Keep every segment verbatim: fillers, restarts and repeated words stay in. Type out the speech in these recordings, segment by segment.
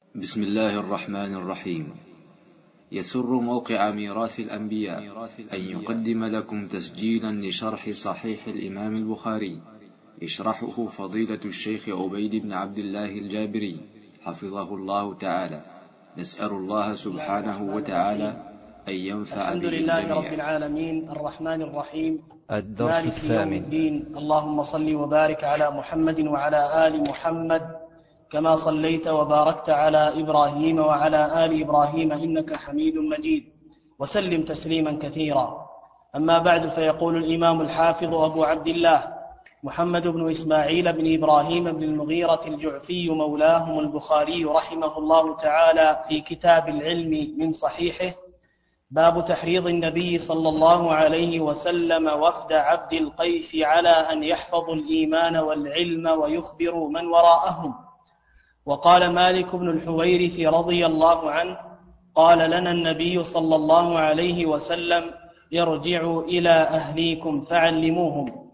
بسم الله الرحمن الرحيم. يسر موقع ميراث الأنبياء أن يقدم لكم تسجيلا لشرح صحيح الإمام البخاري، يشرحه فضيلة الشيخ عبيد بن عبد الله الجابري حفظه الله تعالى. نسأل الله سبحانه وتعالى أن ينفع به الجميع. الحمد لله رب العالمين الرحمن الرحيم الدرس مالك الثامن. يوم الدين. اللهم صل وبارك على محمد وعلى آل محمد كما صليت وباركت على إبراهيم وعلى آل إبراهيم إنك حميد مجيد، وسلم تسليما كثيرا. أما بعد، فيقول الإمام الحافظ أبو عبد الله محمد بن إسماعيل بن إبراهيم بن المغيرة الجعفي مولاهم البخاري رحمه الله تعالى في كتاب العلم من صحيحه: باب تحريض النبي صلى الله عليه وسلم وفد عبد القيس على أن يحفظوا الإيمان والعلم ويخبروا من وراءهم. وقال مالك بن الحويرث رضي الله عنه: قال لنا النبي صلى الله عليه وسلم: ارجعوا إلى أهليكم فعلموهم.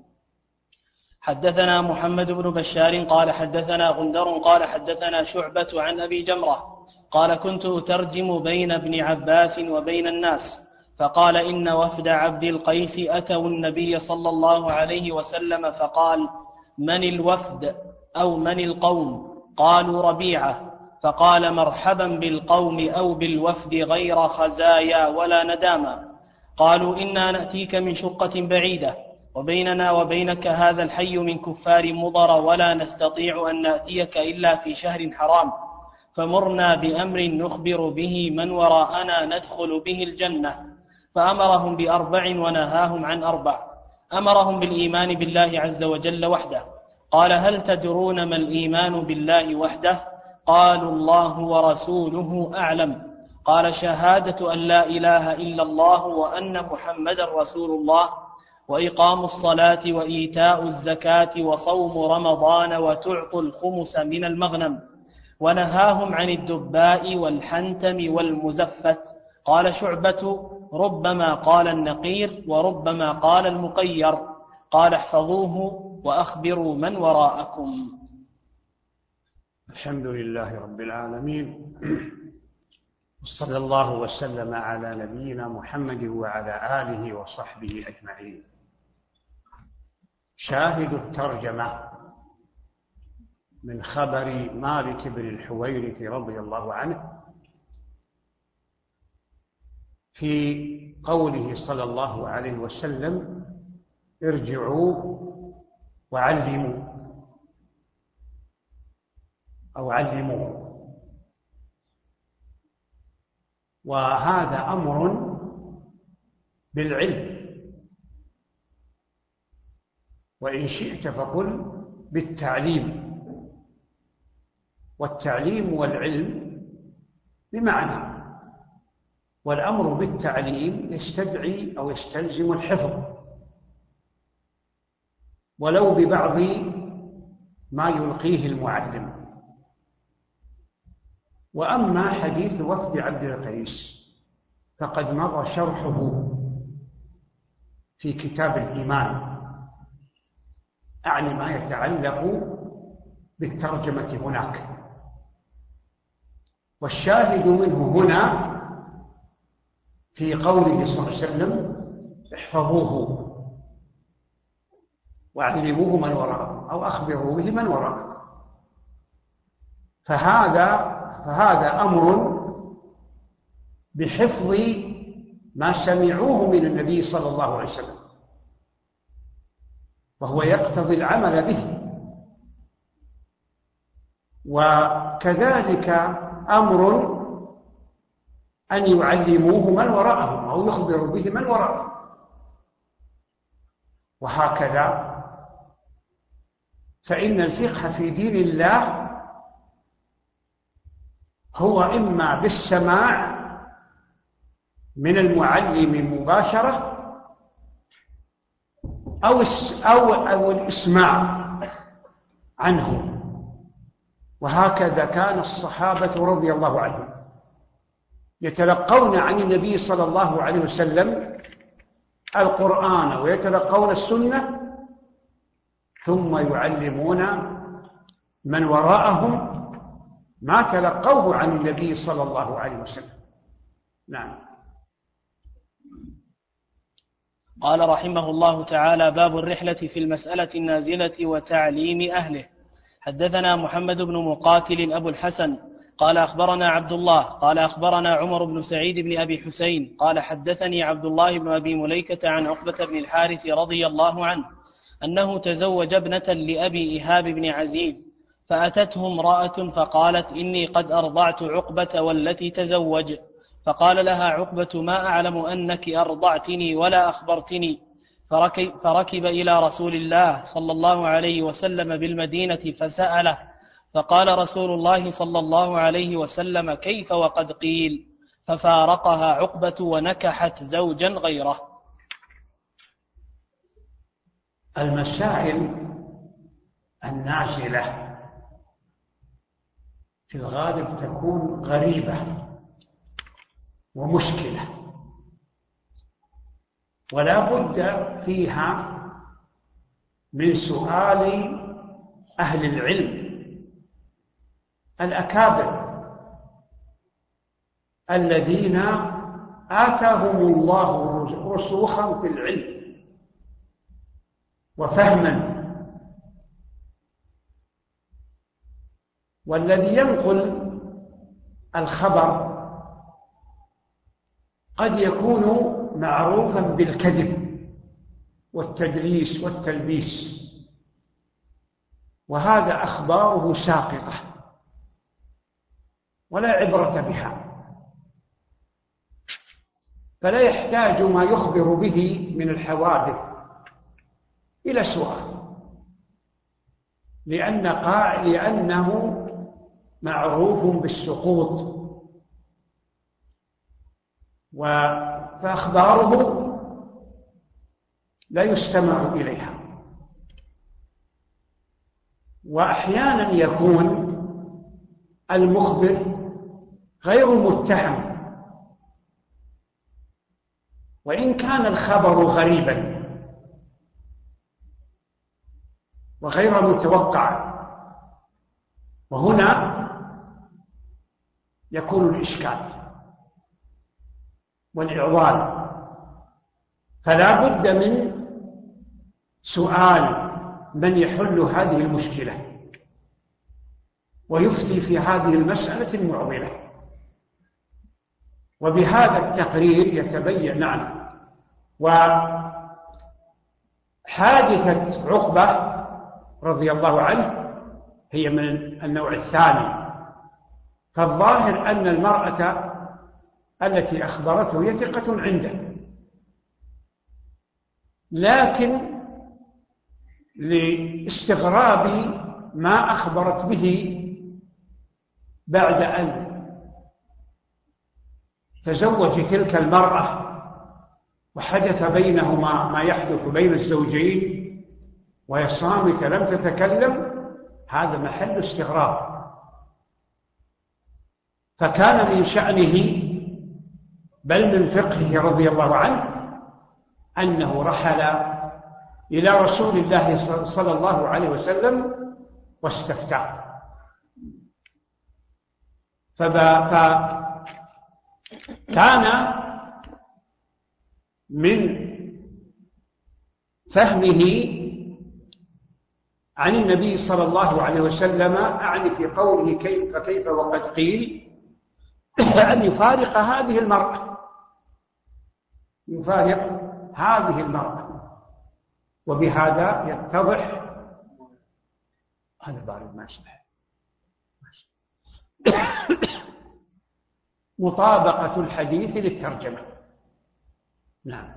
حدثنا محمد بن بشار قال حدثنا غندر قال حدثنا شعبة عن أبي جمرة قال: كنت أترجم بين ابن عباس وبين الناس، فقال: إن وفد عبد القيس أتوا النبي صلى الله عليه وسلم فقال: من الوفد أو من القوم؟ قالوا: ربيعة. فقال: مرحبا بالقوم أو بالوفد غير خزايا ولا نداما. قالوا: إنا نأتيك من شقة بعيدة، وبيننا وبينك هذا الحي من كفار مضر، ولا نستطيع أن نأتيك إلا في شهر حرام، فمرنا بأمر نخبر به من وراءنا ندخل به الجنة. فأمرهم بأربع ونهاهم عن أربع. أمرهم بالإيمان بالله عز وجل وحده. قال: هل تدرون ما الإيمان بالله وحده؟ قالوا: الله ورسوله أعلم. قال: شهادة أن لا إله إلا الله وأن محمد رسول الله، وإقام الصلاة وإيتاء الزكاة وصوم رمضان وتعطوا الخمس من المغنم. ونهاهم عن الدباء والحنتم والمزفت. قال شعبة: ربما قال النقير وربما قال المقير. قال: احفظوه وأخبروا من وراءكم. الحمد لله رب العالمين، وصلى الله وسلم على نبينا محمد وعلى آله وصحبه أجمعين. شاهد الترجمة من خبر مالك بن الحويرث رضي الله عنه في قوله صلى الله عليه وسلم: ارجعوا وعلموا أو علموا. وهذا أمر بالعلم، وإن شئت فقل بالتعليم. والتعليم والعلم بمعنى، والأمر بالتعليم يستدعي أو يستلزم الحفظ ولو ببعض ما يلقيه المعلم. وأما حديث وفد عبد القيس فقد مضى شرحه في كتاب الإيمان، أعني ما يتعلق بالترجمة هناك. والشاهد منه هنا في قوله صلى الله عليه وسلم: احفظوه وعلموه من وراءه، أو أخبروا به من وراءه. فهذا فهذا أمر بحفظ ما سمعوه من النبي صلى الله عليه وسلم، وهو يقتضي العمل به. وكذلك أمر أن يعلموه من وراءهم أو يخبروا به من وراءهم. وهكذا فإن الفقه في دين الله هو إما بالسماع من المعلم مباشرة أو أو أو الإسماع عنه. وهكذا كان الصحابة رضي الله عنهم يتلقون عن النبي صلى الله عليه وسلم القرآن ويتلقون السنة، ثم يعلمون من وراءهم ما تلقوه عن النبي صلى الله عليه وسلم. نعم. قال رحمه الله تعالى: باب الرحلة في المسألة النازلة وتعليم أهله. حدثنا محمد بن مقاتل أبو الحسن قال أخبرنا عبد الله قال أخبرنا عمر بن سعيد بن أبي حسين قال حدثني عبد الله بن أبي مليكة عن عقبة بن الحارث رضي الله عنه أنه تزوج ابنة لأبي إيهاب بن عزيز، فأتته امرأة فقالت: إني قد أرضعت عقبة والتي تزوج. فقال لها عقبة: ما أعلم أنك أرضعتني ولا أخبرتني. فركب, فركب إلى رسول الله صلى الله عليه وسلم بالمدينة فسأله، فقال رسول الله صلى الله عليه وسلم: كيف وقد قيل؟ ففارقها عقبة ونكحت زوجا غيره. المسائل النازلة في الغالب تكون غريبة ومشكلة، ولا بد فيها من سؤال أهل العلم الأكابر الذين آتاهم الله رسوخا في العلم وفهما. والذي ينقل الخبر قد يكون معروفا بالكذب والتدليس والتلبيس، وهذا أخباره ساقطة ولا عبرة بها، فلا يحتاج ما يخبر به من الحوادث إلى سؤال، لأن قائل لأنه معروف بالسقوط، فأخباره لا يستمع إليها. وأحيانا يكون المخبر غير متهم وإن كان الخبر غريبا وغير متوقع، وهنا يكون الإشكال والإعضال. فلا بد من سؤال من يحل هذه المشكلة ويفتي في هذه المسألة المعضلة، وبهذا التقرير يتبين. نعم. وحادثة عقبة رضي الله عنه هي من النوع الثاني، فالظاهر أن المرأة التي أخبرته هي ثقة عنده، لكن لاستغراب ما أخبرت به بعد أن تزوج تلك المرأة وحدث بينهما ما يحدث بين الزوجين وهي صامتة لم تتكلم، هذا محل استغراب. فكان من شأنه بل من فقهه رضي الله عنه أنه رحل إلى رسول الله صلى الله عليه وسلم واستفتاه، فكان من فهمه عن النبي صلى الله عليه وسلم، أعني في قوله كيف كيف وقد قيل، أن يفارق هذه المرأة، يفارق هذه المرأة. وبهذا يتضح هذا بارد ما يصلح مطابقة الحديث للترجمة. نعم.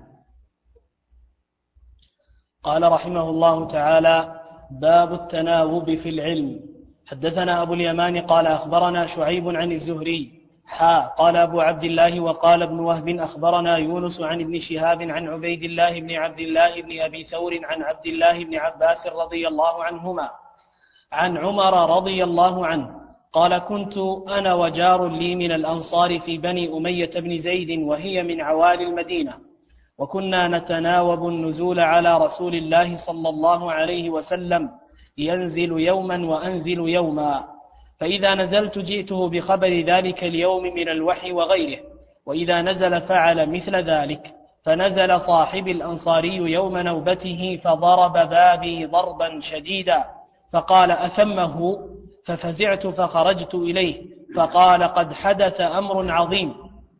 قال رحمه الله تعالى: باب التناوب في العلم. حدثنا أبو اليمان قال أخبرنا شعيب عن الزهري حا قال أبو عبد الله وقال ابن وهب أخبرنا يونس عن ابن شهاب عن عبيد الله بن عبد الله بن أبي ثور عن عبد الله بن عباس رضي الله عنهما عن عمر رضي الله عنه قال: كنت أنا وجار لي من الأنصار في بني أمية بن زيد وهي من عوالي المدينة، وكنا نتناوب النزول على رسول الله صلى الله عليه وسلم، ينزل يوما وأنزل يوما، فإذا نزلت جئته بخبر ذلك اليوم من الوحي وغيره، وإذا نزل فعل مثل ذلك. فنزل صاحب الأنصاري يوم نوبته فضرب بابي ضربا شديدا، فقال أثمه؟ ففزعت فخرجت إليه، فقال قد حدث أمر عظيم.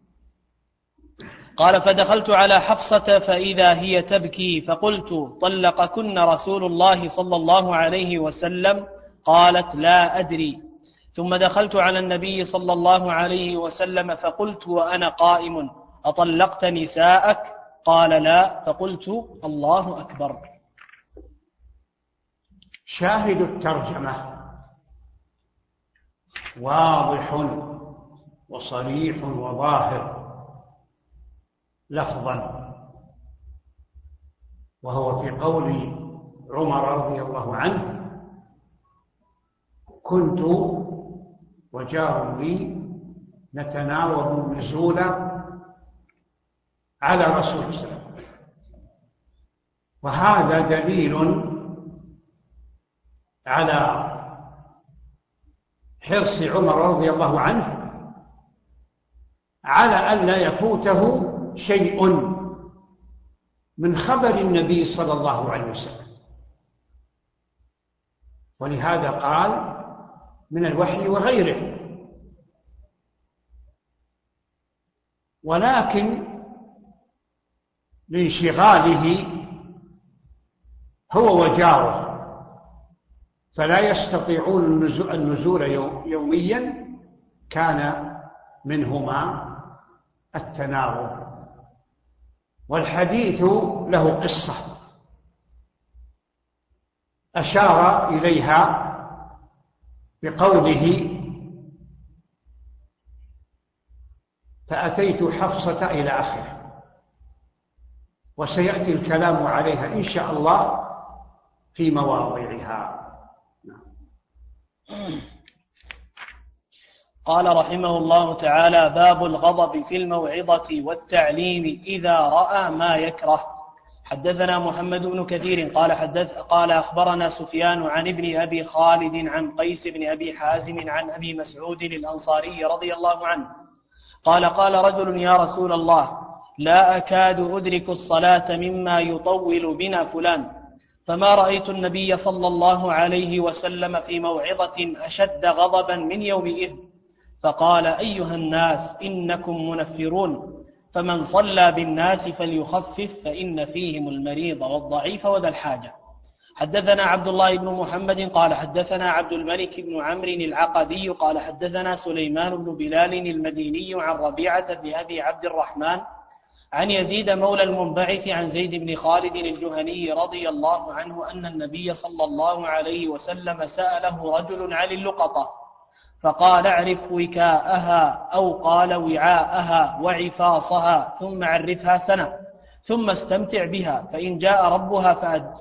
قال فدخلت على حفصة فإذا هي تبكي، فقلت طلقكن رسول الله صلى الله عليه وسلم؟ قالت لا أدري. ثم دخلت على النبي صلى الله عليه وسلم فقلت وأنا قائم أطلقت نساءك؟ قال لا. فقلت الله أكبر. شاهد الترجمة واضح وصريح وظاهر لفظا، وهو في قول عمر رضي الله عنه: كنت وجار لي نتناوب النزول على رسول الله صلى الله عليه وسلم. وهذا دليل على حرص عمر رضي الله عنه على أن لا يفوته شيء من خبر النبي صلى الله عليه وسلم، ولهذا قال من الوحي وغيره. ولكن لانشغاله هو وجاره فلا يستطيعون النزول يوميا، كان منهما التناوب. والحديث له قصة أشار إليها بقوله: فأتيت حفصة إلى آخره، وسيأتي الكلام عليها إن شاء الله في مواضعها. قال رحمه الله تعالى: باب الغضب في الموعظة والتعليم إذا رأى ما يكره. حدثنا محمد بن كثير قال حدث قال أخبرنا سفيان عن ابن أبي خالد عن قيس بن أبي حازم عن أبي مسعود الأنصاري رضي الله عنه قال: قال رجل: يا رسول الله، لا أكاد أدرك الصلاة مما يطول بنا فلان. فما رأيت النبي صلى الله عليه وسلم في موعظة أشد غضبا من يومئذ. فقال: أيها الناس، إنكم منفرون، فمن صلى بالناس فليخفف، فإن فيهم المريض والضعيف وذا الحاجة. حدثنا عبد الله بن محمد قال حدثنا عبد الملك بن عمرو العقدي قال حدثنا سليمان بن بلال المديني عن ربيعة بن أبي عبد الرحمن عن يزيد مولى المنبعث عن زيد بن خالد الجهني رضي الله عنه أن النبي صلى الله عليه وسلم سأله رجل عن اللقطة، فقال: اعرف وكاءها، أو قال وعاءها وعفاصها، ثم عرفها سنة، ثم استمتع بها، فإن جاء ربها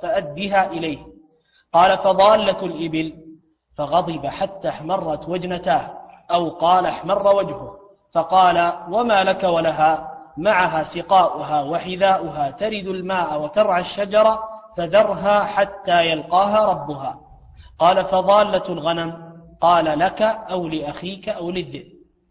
فأدها إليه. قال: فضالة الإبل. فغضب حتى احمرت وجنتاه، أو قال احمر وجهه. فقال: وما لك ولها؟ معها سقاؤها وحذاؤها، ترد الماء وترعى الشجرة، فذرها حتى يلقاها ربها. قال: فضالة الغنم. قال: لك أو لأخيك أو للذئب.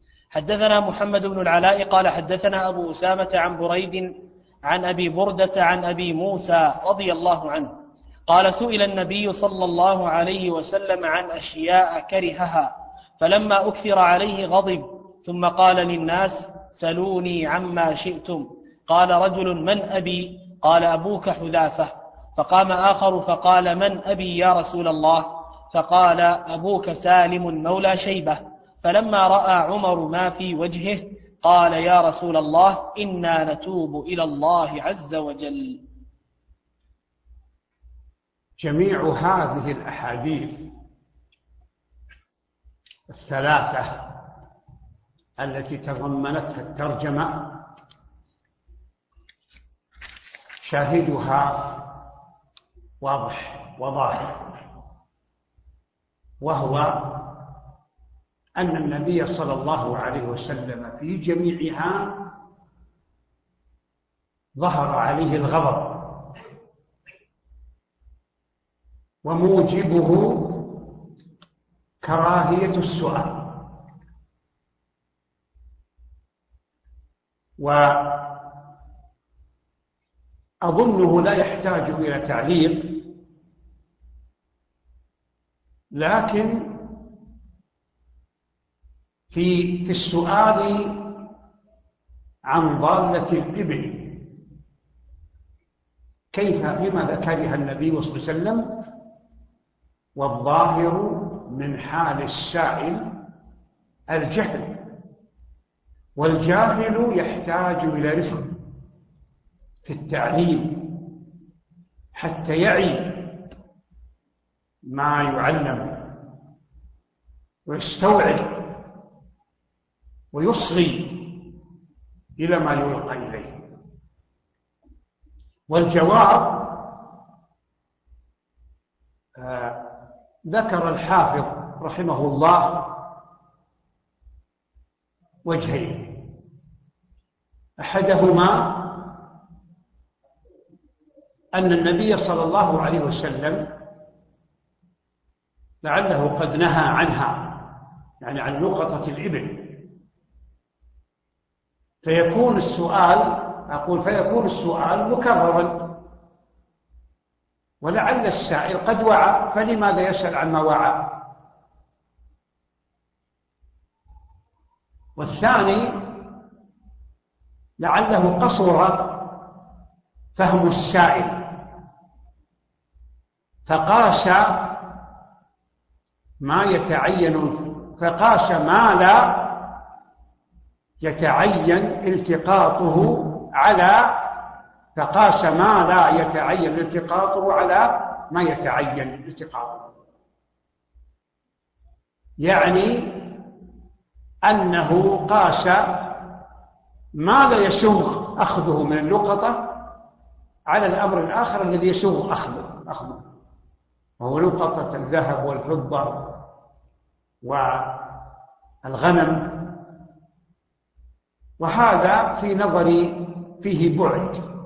حدثنا محمد بن العلاء قال حدثنا أبو أسامة عن بريد عن أبي بردة عن أبي موسى رضي الله عنه قال: سئل النبي صلى الله عليه وسلم عن أشياء كرهها، فلما أكثر عليه غضب، ثم قال للناس: سلوني عما شئتم. قال رجل: من أبي؟ قال: أبوك حذافة. فقام آخر فقال: من أبي يا رسول الله؟ فقال: أبوك سالم مولى شيبة. فلما رأى عمر ما في وجهه قال: يا رسول الله، إنا نتوب إلى الله عز وجل. جميع هذه الأحاديث الثلاثة التي تضمنتها الترجمة شاهدها واضح وظاهر، وهو أن النبي صلى الله عليه وسلم في جميعها ظهر عليه الغضب، وموجبه كراهية السؤال. وأظنه لا يحتاج إلى تعليق، لكن في في السؤال عن ضالة الإبل كيف لماذا كره النبي صلى الله عليه وسلم؟ والظاهر من حال السائل الجهل، والجاهل يحتاج إلى رفق في التعليم حتى يعي ما يعلم ويستوعب ويصغي إلى ما يلقى إليه. والجواب آه ذكر الحافظ رحمه الله وجهين، أحدهما أن النبي صلى الله عليه وسلم لعله قد نهى عنها، يعني عن لقطة الإبل، فيكون السؤال أقول فيكون السؤال مكررا، ولعل السائل قد وعى، فلماذا يسأل عما وعى؟ والثاني لعله قصر فهم السائل فقاس ما يتعين فقاس ما لا يتعين التقاطه على فقاس ما لا يتعين التقاطه على ما يتعين التقاطه، يعني أنه قاس ما لا يسوغ أخذه من اللقطة على الأمر الآخر الذي يسوغ أخذه أخذه وهو لقطة الذهب والفضة والغنم. وهذا في نظري فيه بعد،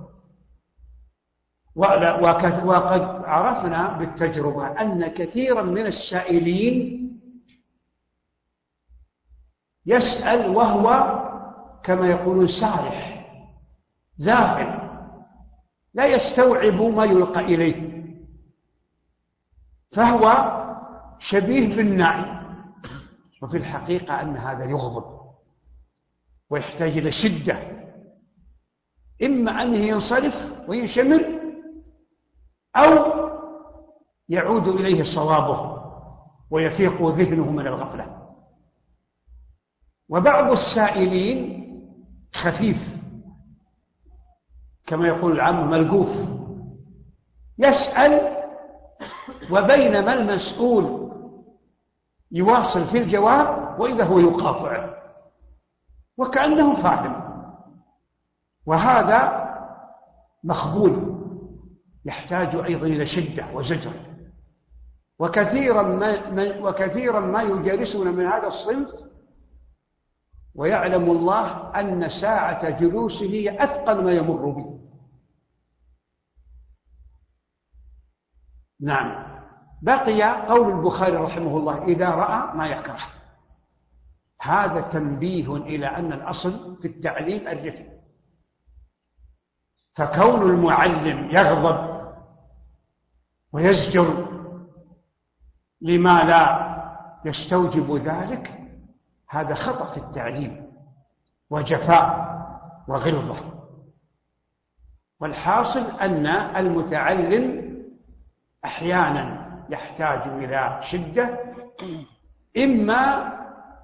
وقد عرفنا بالتجربة أن كثيرا من السائلين يسأل وهو كما يقولون سارح ذاهل لا يستوعب ما يلقى إليه، فهو شبيه بالنائم، وفي الحقيقة أن هذا يغضب ويحتاج إلى شدة، إما أنه ينصرف وينشمر أو يعود إليه صوابه ويفيق ذهنه من الغفلة. وبعض السائلين خفيف كما يقول العام ملقوف، يسأل وبينما المسؤول يواصل في الجواب وإذا هو يقاطع وكأنه فاهم، وهذا مخبول يحتاج أيضا إلى شدة وزجر. وكثيرا ما, وكثيرا ما يجالسون من هذا الصنف ويعلم الله أن ساعة جلوسه هي أثقل ما يمر به. نعم. بقي قول البخاري رحمه الله إذا رأى ما يكره، هذا تنبيه إلى أن الأصل في التعليم الرفق، فكون المعلم يغضب ويزجر لما لا يستوجب ذلك هذا خطأ في التعليم وجفاء وغلظة. والحاصل أن المتعلم أحيانا يحتاج إلى شدة، إما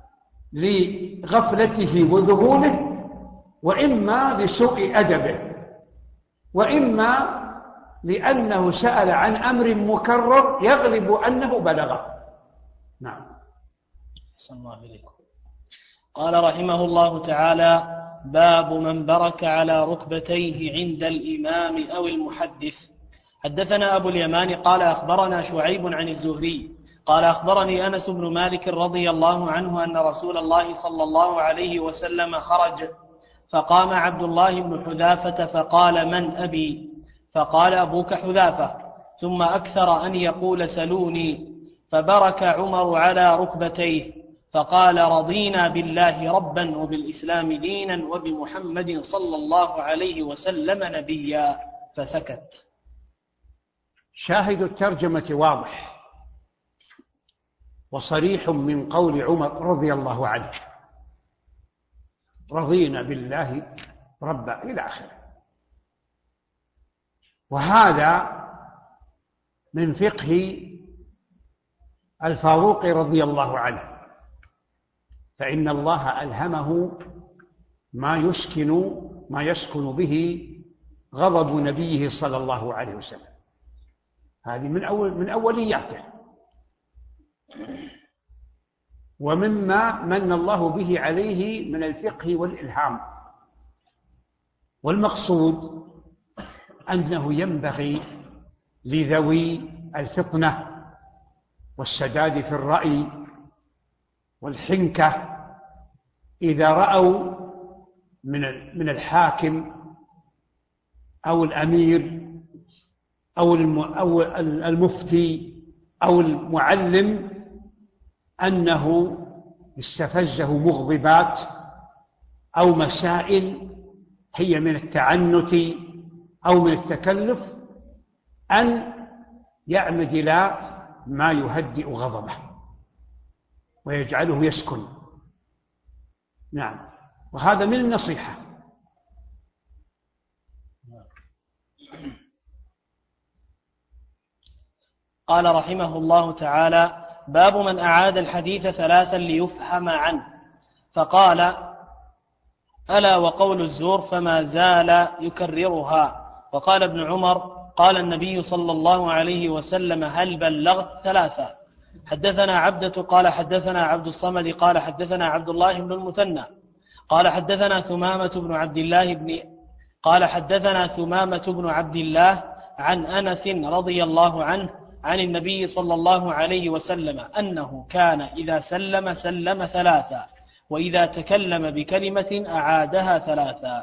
لغفلته وذهوله، وإما لسوء أدبه، وإما لأنه سأل عن أمر مكرر يغلب أنه بلغه. نعم. صلى الله عليكم. قال رحمه الله تعالى: باب من برك على ركبتيه عند الإمام أو المحدث. حدثنا أبو اليمان قال أخبرنا شعيب عن الزهري قال أخبرني أنس بن مالك رضي الله عنه أن رسول الله صلى الله عليه وسلم خرج، فقام عبد الله بن حذافة فقال: من أبي؟ فقال: أبوك حذافة. ثم أكثر أن يقول: سلوني. فبرك عمر على ركبتيه فقال: رضينا بالله ربا وبالإسلام دينا وبمحمد صلى الله عليه وسلم نبيا، فسكت. شاهد الترجمة واضح وصريح من قول عمر رضي الله عنه: رضينا بالله ربا إلى آخره. وهذا من فقه الفاروق رضي الله عنه، فإن الله ألهمه ما يسكن ما يسكن به غضب نبيه صلى الله عليه وسلم. هذه من أول من أولياته، ومما من الله به عليه من الفقه والإلهام. والمقصود أنه ينبغي لذوي الفطنة والسداد في الرأي والحنكة إذا رأوا من من الحاكم أو الأمير أو المفتي أو المعلم أنه استفزه مغضبات أو مسائل هي من التعنت أو من التكلف، أن يعمد إلى ما يهدئ غضبه ويجعله يسكن. نعم، وهذا من النصيحة. قال رحمه الله تعالى: باب من أعاد الحديث ثلاثا ليفهم عنه. فقال: ألا وقول الزور فما زال يكررها. وقال ابن عمر: قال النبي صلى الله عليه وسلم: هل بلغت؟ ثلاثة. حدثنا عبدة قال حدثنا عبد الصمد قال حدثنا عبد الله بن المثنى قال حدثنا ثمامة بن عبد الله بن قال حدثنا ثمامة بن عبد الله عن أنس رضي الله عنه عن النبي صلى الله عليه وسلم أنه كان إذا سلم سلم ثلاثا، وإذا تكلم بكلمة أعادها ثلاثا.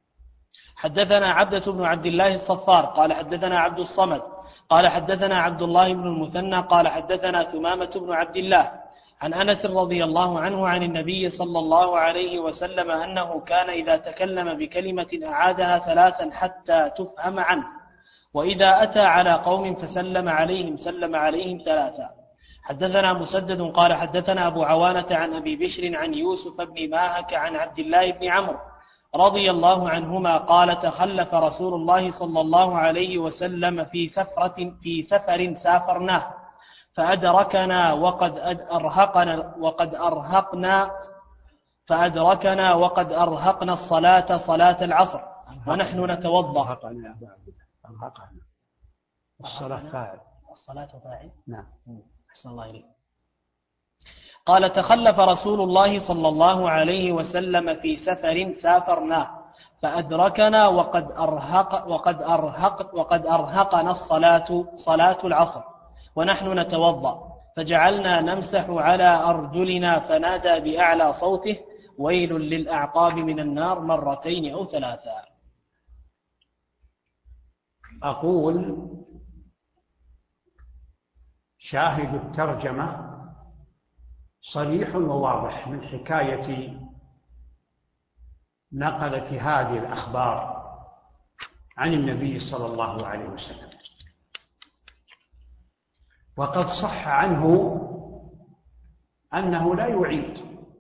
حدثنا عبدة بن عبد الله الصفار قال حدثنا عبد الصمد قال حدثنا عبد الله بن المثنى قال حدثنا ثمامة بن عبد الله عن أنس رضي الله عنه عن النبي صلى الله عليه وسلم أنه كان إذا تكلم بكلمة أعادها ثلاثا حتى تفهم عنه، وإذا أتى على قوم فسلم عليهم سلم عليهم ثلاثا. حدثنا مسدد قال حدثنا أبو عوانة عن أبي بشر عن يوسف بن ماهك عن عبد الله بن عمرو رضي الله عنهما قال: تخلف رسول الله صلى الله عليه وسلم في سفرة في سفر سافرناه فأدركنا وقد أرهقنا وقد أرهقنا فأدركنا وقد أرهقنا الصلاة صلاة العصر ونحن نتوضأ. أرهقنا الصلاة فاعل الصلاة فاعل. نعم. أحسن الله إليك. قال: تخلف رسول الله صلى الله عليه وسلم في سفر سافرناه فأدركنا وقد أرهق وقد أرهق وقد أرهقنا الصلاة صلاة العصر ونحن نتوضأ، فجعلنا نمسح على أرجلنا فنادى بأعلى صوته: ويل للأعقاب من النار مرتين أو ثلاثا. أقول: شاهد الترجمة صريح وواضح من حكاية نقلة هذه الأخبار عن النبي صلى الله عليه وسلم، وقد صح عنه أنه لا يعيد،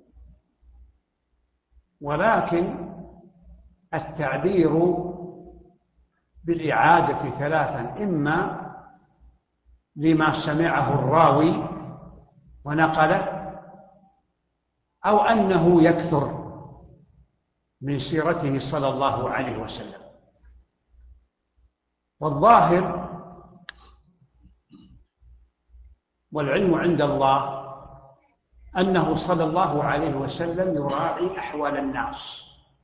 ولكن التعبير بالإعادة ثلاثا إما لما سمعه الراوي ونقله، أو أنه يكثر من سيرته صلى الله عليه وسلم. والظاهر والعلم عند الله أنه صلى الله عليه وسلم يراعي أحوال الناس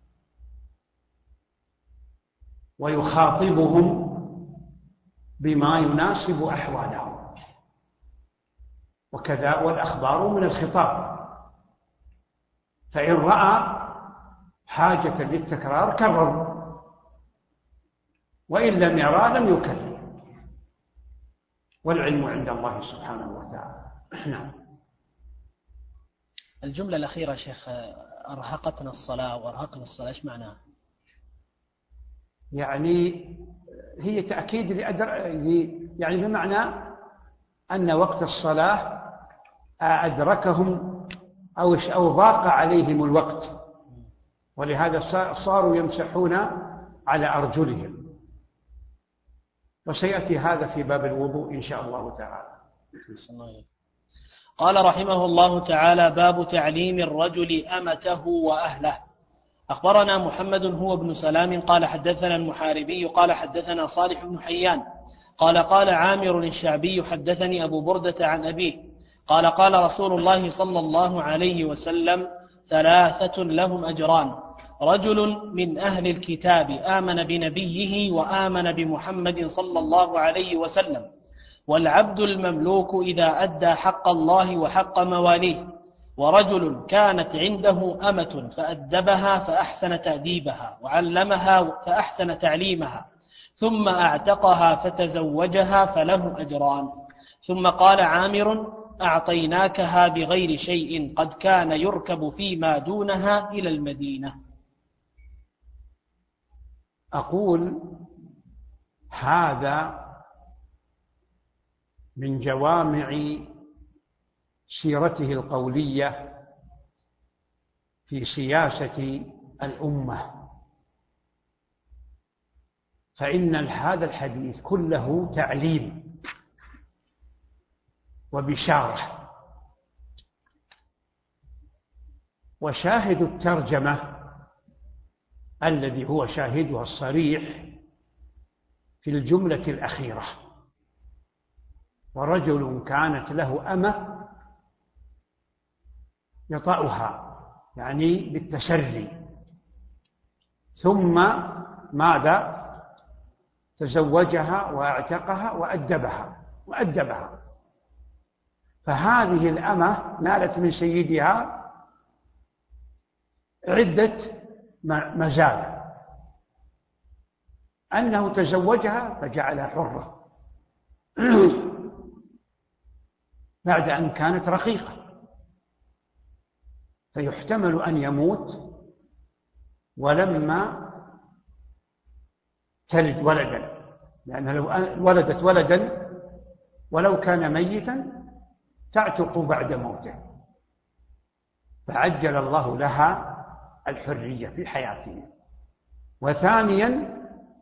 ويخاطبهم بما يناسب أحوالهم، وكذا والأخبار من الخطاب، فإن رأى حاجة للتكرار كرر، وإن لم يرى لم يكرر، والعلم عند الله سبحانه وتعالى. نعم. الجملة الأخيرة شيخ أرهقتنا الصلاة وأرهقنا الصلاة إيش معناها؟ يعني هي تأكيد لأدر... يعني بمعنى أن وقت الصلاة أدركهم أو أو ضاق عليهم الوقت، ولهذا صاروا يمسحون على أرجلهم، وسيأتي هذا في باب الوضوء إن شاء الله تعالى. قال رحمه الله تعالى: باب تعليم الرجل أمته وأهله. أخبرنا محمد هو ابن سلام قال حدثنا المحاربي قال حدثنا صالح بن حيان قال قال عامر الشعبي حدثني أبو بردة عن أبيه قال قال رسول الله صلى الله عليه وسلم: ثلاثة لهم أجران: رجل من أهل الكتاب آمن بنبيه وآمن بمحمد صلى الله عليه وسلم، والعبد المملوك إذا أدى حق الله وحق مواليه، ورجل كانت عنده أمة فأدبها فأحسن تأديبها وعلمها فأحسن تعليمها ثم أعتقها فتزوجها فله أجران. ثم قال عامر: أعطيناكها بغير شيء قد كان يركب فيما دونها إلى المدينة. أقول هذا من جوامع سيرته القولية في سياسة الأمة، فإن هذا الحديث كله تعليم وبشارة. وشاهد الترجمة الذي هو شاهدها الصريح في الجملة الأخيرة: ورجل كانت له أمة يطأها، يعني بالتسري، ثم ماذا؟ تزوجها واعتقها وأدبها وأدبها. فهذه الأمة نالت من سيدها عدة مزايا: أنه تزوجها فجعلها حرة بعد أن كانت رقيقة، فيحتمل أن يموت ولما تلد ولدا، لأن لو ولدت ولدا ولو كان ميتا تعتق بعد موته، فعجل الله لها الحرية في حياته. وثانيا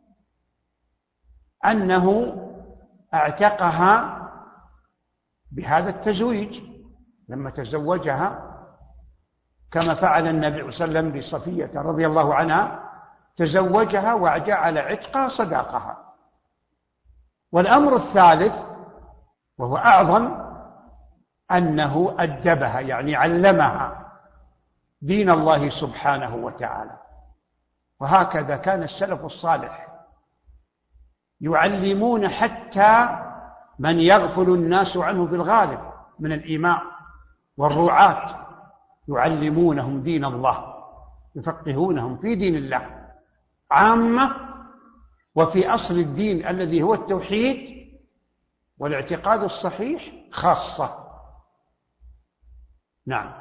أنه اعتقها بهذا التزويج لما تزوجها، كما فعل النبي صلى الله عليه وسلم بصفية رضي الله عنها، تزوجها وجعل عتقها صداقها. والأمر الثالث وهو أعظم أنه أدبها، يعني علمها دين الله سبحانه وتعالى. وهكذا كان السلف الصالح يعلمون حتى من يغفل الناس عنه بالغالب من الإماء والرعاة، يعلمونهم دين الله، يفقهونهم في دين الله عامة وفي أصل الدين الذي هو التوحيد والاعتقاد الصحيح خاصة. نعم.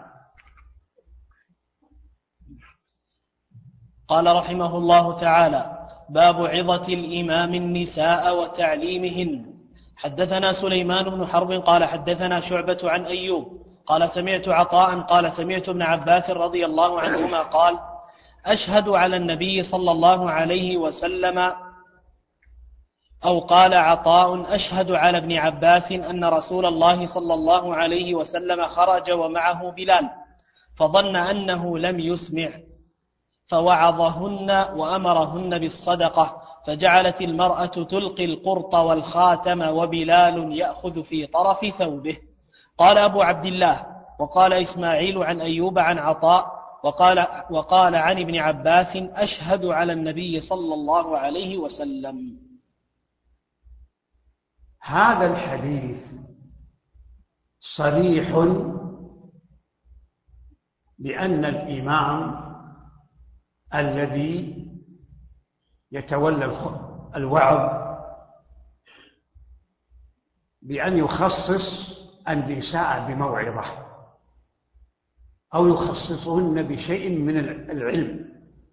قال رحمه الله تعالى: باب عظة الإمام النساء وتعليمهن. حدثنا سليمان بن حرب قال حدثنا شعبة عن أيوب قال سمعت عطاء قال سمعت ابن عباس رضي الله عنهما قال: أشهد على النبي صلى الله عليه وسلم، أو قال عطاء: أشهد على ابن عباس أن رسول الله صلى الله عليه وسلم خرج ومعه بلال، فظن أنه لم يسمع فوعظهن وأمرهن بالصدقة، فجعلت المرأة تلقي القرط والخاتم وبلال يأخذ في طرف ثوبه. قال أبو عبد الله: وقال إسماعيل عن أيوب عن عطاء وقال, وقال عن ابن عباس: أشهد على النبي صلى الله عليه وسلم. هذا الحديث صريح بأن الإمام الذي يتولى الوعظ بأن يخصص النساء بموعظة أو يخصصهن بشيء من العلم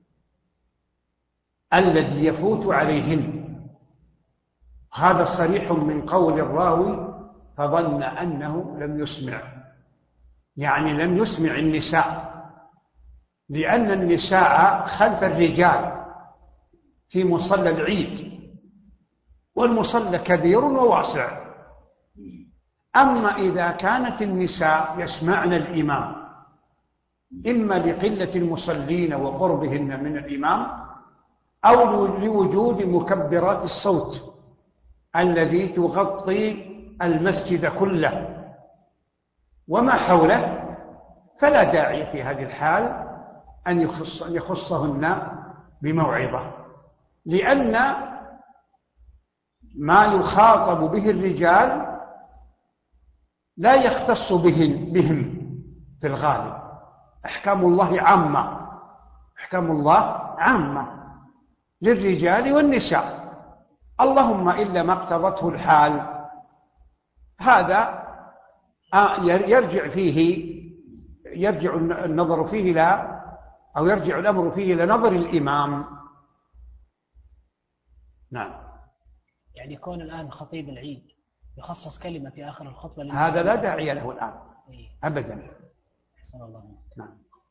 الذي يفوت عليهن. هذا صريح من قول الراوي فظن أنه لم يسمع، يعني لم يسمع النساء، لأن النساء خلف الرجال في مصلى العيد، والمصلى كبير وواسع. أما إذا كانت النساء يسمعن الإمام إما لقلة المصلين وقربهن من الإمام أو لوجود مكبرات الصوت الذي تغطي المسجد كله وما حوله، فلا داعي في هذه الحال أن يخص أن يخصهن بموعظة، لأن ما يخاطب به الرجال لا يختص بهم, بهم في الغالب. أحكام الله عامة، أحكام الله عامة للرجال والنساء، اللهم إلا ما اقتضته الحال، هذا يرجع فيه يرجع النظر فيه لا أو يرجع الأمر فيه لنظر الإمام. نعم. يعني كون الآن خطيب العيد يخصص كلمة في آخر الخطبة هذا لا داعي له الآن أبدا. نعم.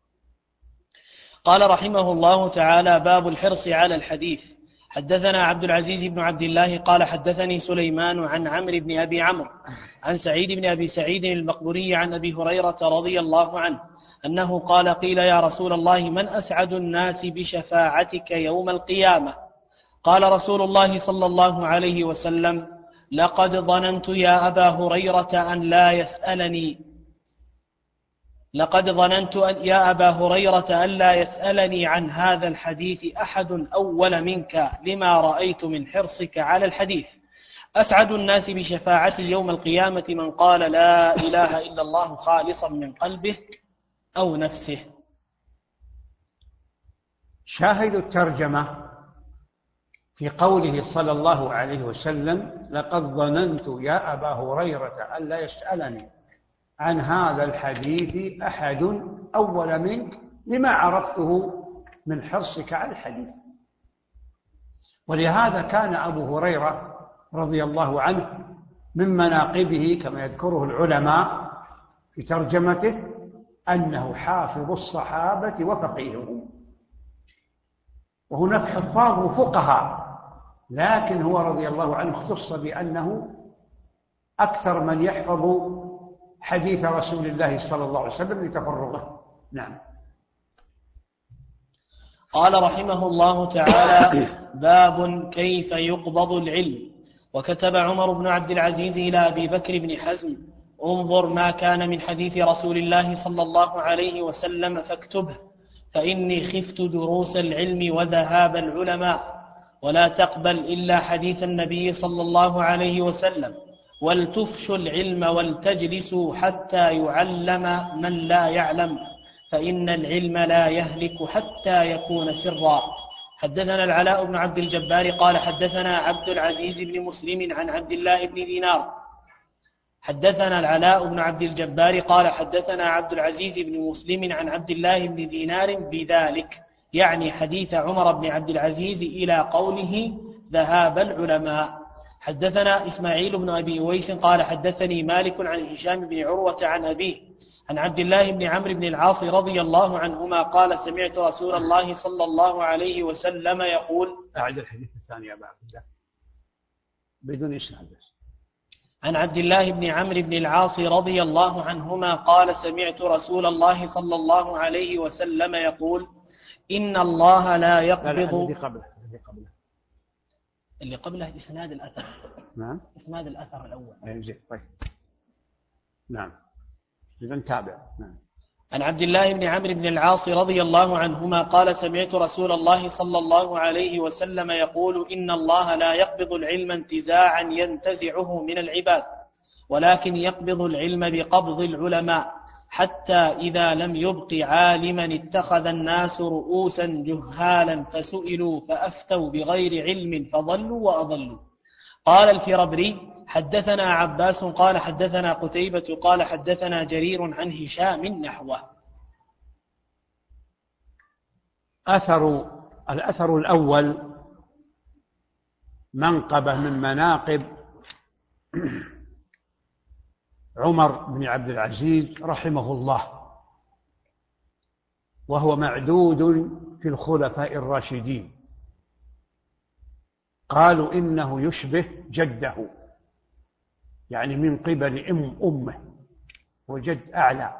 قال رحمه الله تعالى: باب الحرص على الحديث. حدثنا عبد العزيز بن عبد الله قال حدثني سليمان عن عمرو بن أبي عمرو عن سعيد بن أبي سعيد المقبوري عن أبي هريرة رضي الله عنه أنه قال: قيل يا رسول الله من أسعد الناس بشفاعتك يوم القيامة؟ قال رسول الله صلى الله عليه وسلم: لقد ظننت يا أبا هريرة أن لا يسألني لقد ظننت أن يا أبا هريرة أن لا يسألني عن هذا الحديث أحد أول منك لما رأيت من حرصك على الحديث. أسعد الناس بشفاعتي يوم القيامة من قال لا إله إلا الله خالصا من قلبه أو نفسه. شاهد الترجمة في قوله صلى الله عليه وسلم: لقد ظننت يا أبا هريرة أن لا يسألني عن هذا الحديث أحد أول منك لما عرفته من حرصك على الحديث. ولهذا كان أبو هريرة رضي الله عنه من مناقبه كما يذكره العلماء في ترجمته أنه حافظ الصحابة وفقيههم، وهناك حفاظ وفقهاء، لكن هو رضي الله عنه اختص بأنه أكثر من يحفظ حديث رسول الله صلى الله عليه وسلم لتفرغه. نعم. قال رحمه الله تعالى: باب كيف يقبض العلم. وكتب عمر بن عبد العزيز إلى أبي بكر بن حزم: انظر ما كان من حديث رسول الله صلى الله عليه وسلم فاكتبه، فإني خفت دروس العلم وذهاب العلماء، ولا تقبل إلا حديث النبي صلى الله عليه وسلم، ولتفشوا العلم ولتجلسوا حتى يعلم من لا يعلم، فإن العلم لا يهلك حتى يكون سرا. حدثنا العلاء بن عبد الجبار قال حدثنا عبد العزيز بن مسلم عن عبد الله بن دينار حدثنا العلاء بن عبد الجبار قال حدثنا عبد العزيز بن مسلم عن عبد الله بن دينار بذلك، يعني حديث عمر بن عبد العزيز إلى قوله ذهاب العلماء. حدثنا إسماعيل بن أبي أويس قال حدثني مالك عن هشام بن عروة عن أبيه عن عبد الله بن عمرو بن العاص رضي الله عنهما قال سمعت رسول الله صلى الله عليه وسلم يقول. أعد الحديث الثاني يا أبا عبد الله بدون إسناد. عن عبد الله بن عمرو بن العاص رضي الله عنهما قال سمعت رسول الله صلى الله عليه وسلم يقول: إن الله لا يقبض. الذي قبله الذي قبله اللي قبله إسناد الأثر. نعم. إسناد الأثر الأول. أي طيب. نعم. إذن تابع. نعم. عن عبد الله بن عمرو بن العاص رضي الله عنهما قال سمعت رسول الله صلى الله عليه وسلم يقول: إن الله لا يقبض العلم انتزاعا ينتزعه من العباد، ولكن يقبض العلم بقبض العلماء، حتى إذا لم يبق عالما اتخذ الناس رؤوسا جهالا فسئلوا فأفتوا بغير علم فضلوا وأضلوا. قال الفربري: حدثنا عباس قال حدثنا قتيبة قال حدثنا جرير عن هشام نحوه. أثر الأثر الأول منقبة من مناقب عمر بن عبد العزيز رحمه الله، وهو معدود في الخلفاء الراشدين. قالوا إنه يشبه جده، يعني من قبل أم أمه، وجد أعلى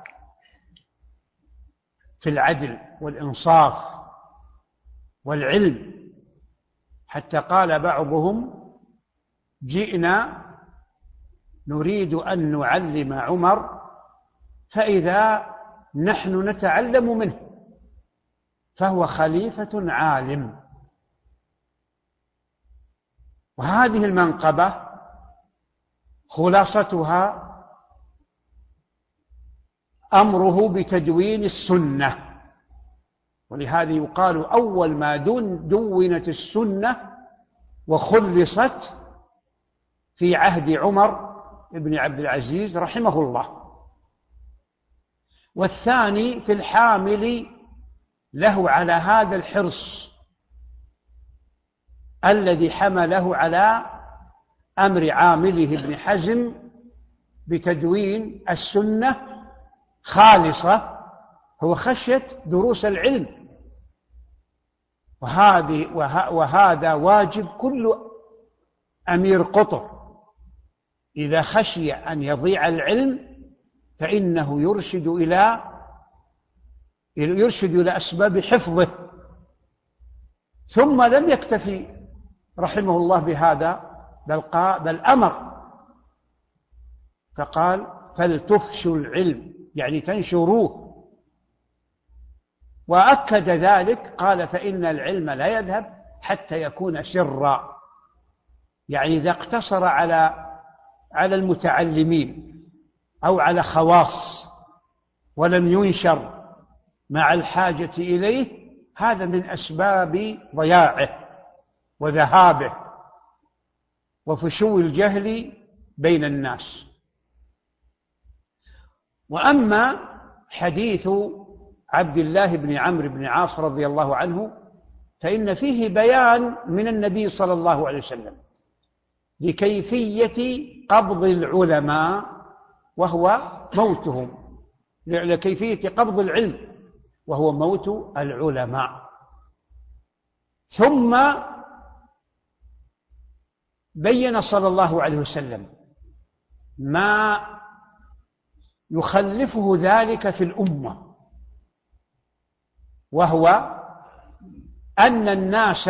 في العدل والإنصاف والعلم، حتى قال بعضهم: جئنا نريد أن نعلم عمر فإذا نحن نتعلم منه، فهو خليفة عالم. وهذه المنقبة خلاصتها أمره بتدوين السنة، ولهذا يقال أول ما دون دونت السنة وخلصت في عهد عمر بن عبد العزيز رحمه الله. والثاني في الحامل له على هذا الحرص الذي حمله على أمر عامله ابن حزم بتدوين السنة خالصة، هو خشية دروس العلم. وهذه وهذا واجب كل أمير قطر، إذا خشي أن يضيع العلم فإنه يرشد إلى يرشد إلى أسباب حفظه. ثم لم يكتفي رحمه الله بهذا، بل, بل أمر فقال: فلتفشوا العلم، يعني تنشروه. وأكد ذلك قال: فإن العلم لا يذهب حتى يكون سرا، يعني إذا اقتصر على على المتعلمين أو على خواص ولم ينشر مع الحاجة إليه، هذا من أسباب ضياعه وذهابه وفشو الجهل بين الناس. وأما حديث عبد الله بن عمرو بن عاص رضي الله عنه فإن فيه بيان من النبي صلى الله عليه وسلم لكيفية قبض العلماء وهو موتهم، لكيفية قبض العلم وهو موت العلماء. ثم بين صلى الله عليه وسلم ما يخلفه ذلك في الأمة، وهو أن الناس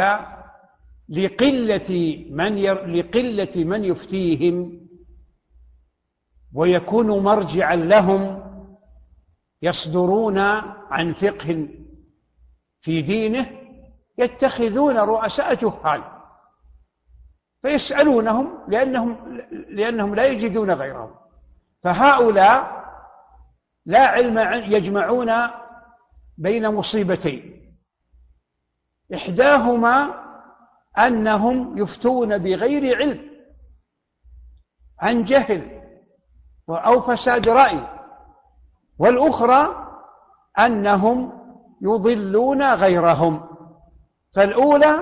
لقلة من لقلة من يفتيهم ويكون مرجعا لهم، يصدرون عن فقه في دينه، يتخذون رؤساء جهال فيسألونهم لأنهم لأنهم لا يجدون غيرهم. فهؤلاء لا علم، يجمعون بين مصيبتين: إحداهما أنهم يفتون بغير علم عن جهل أو فساد رأي، والأخرى أنهم يضلون غيرهم. فالأولى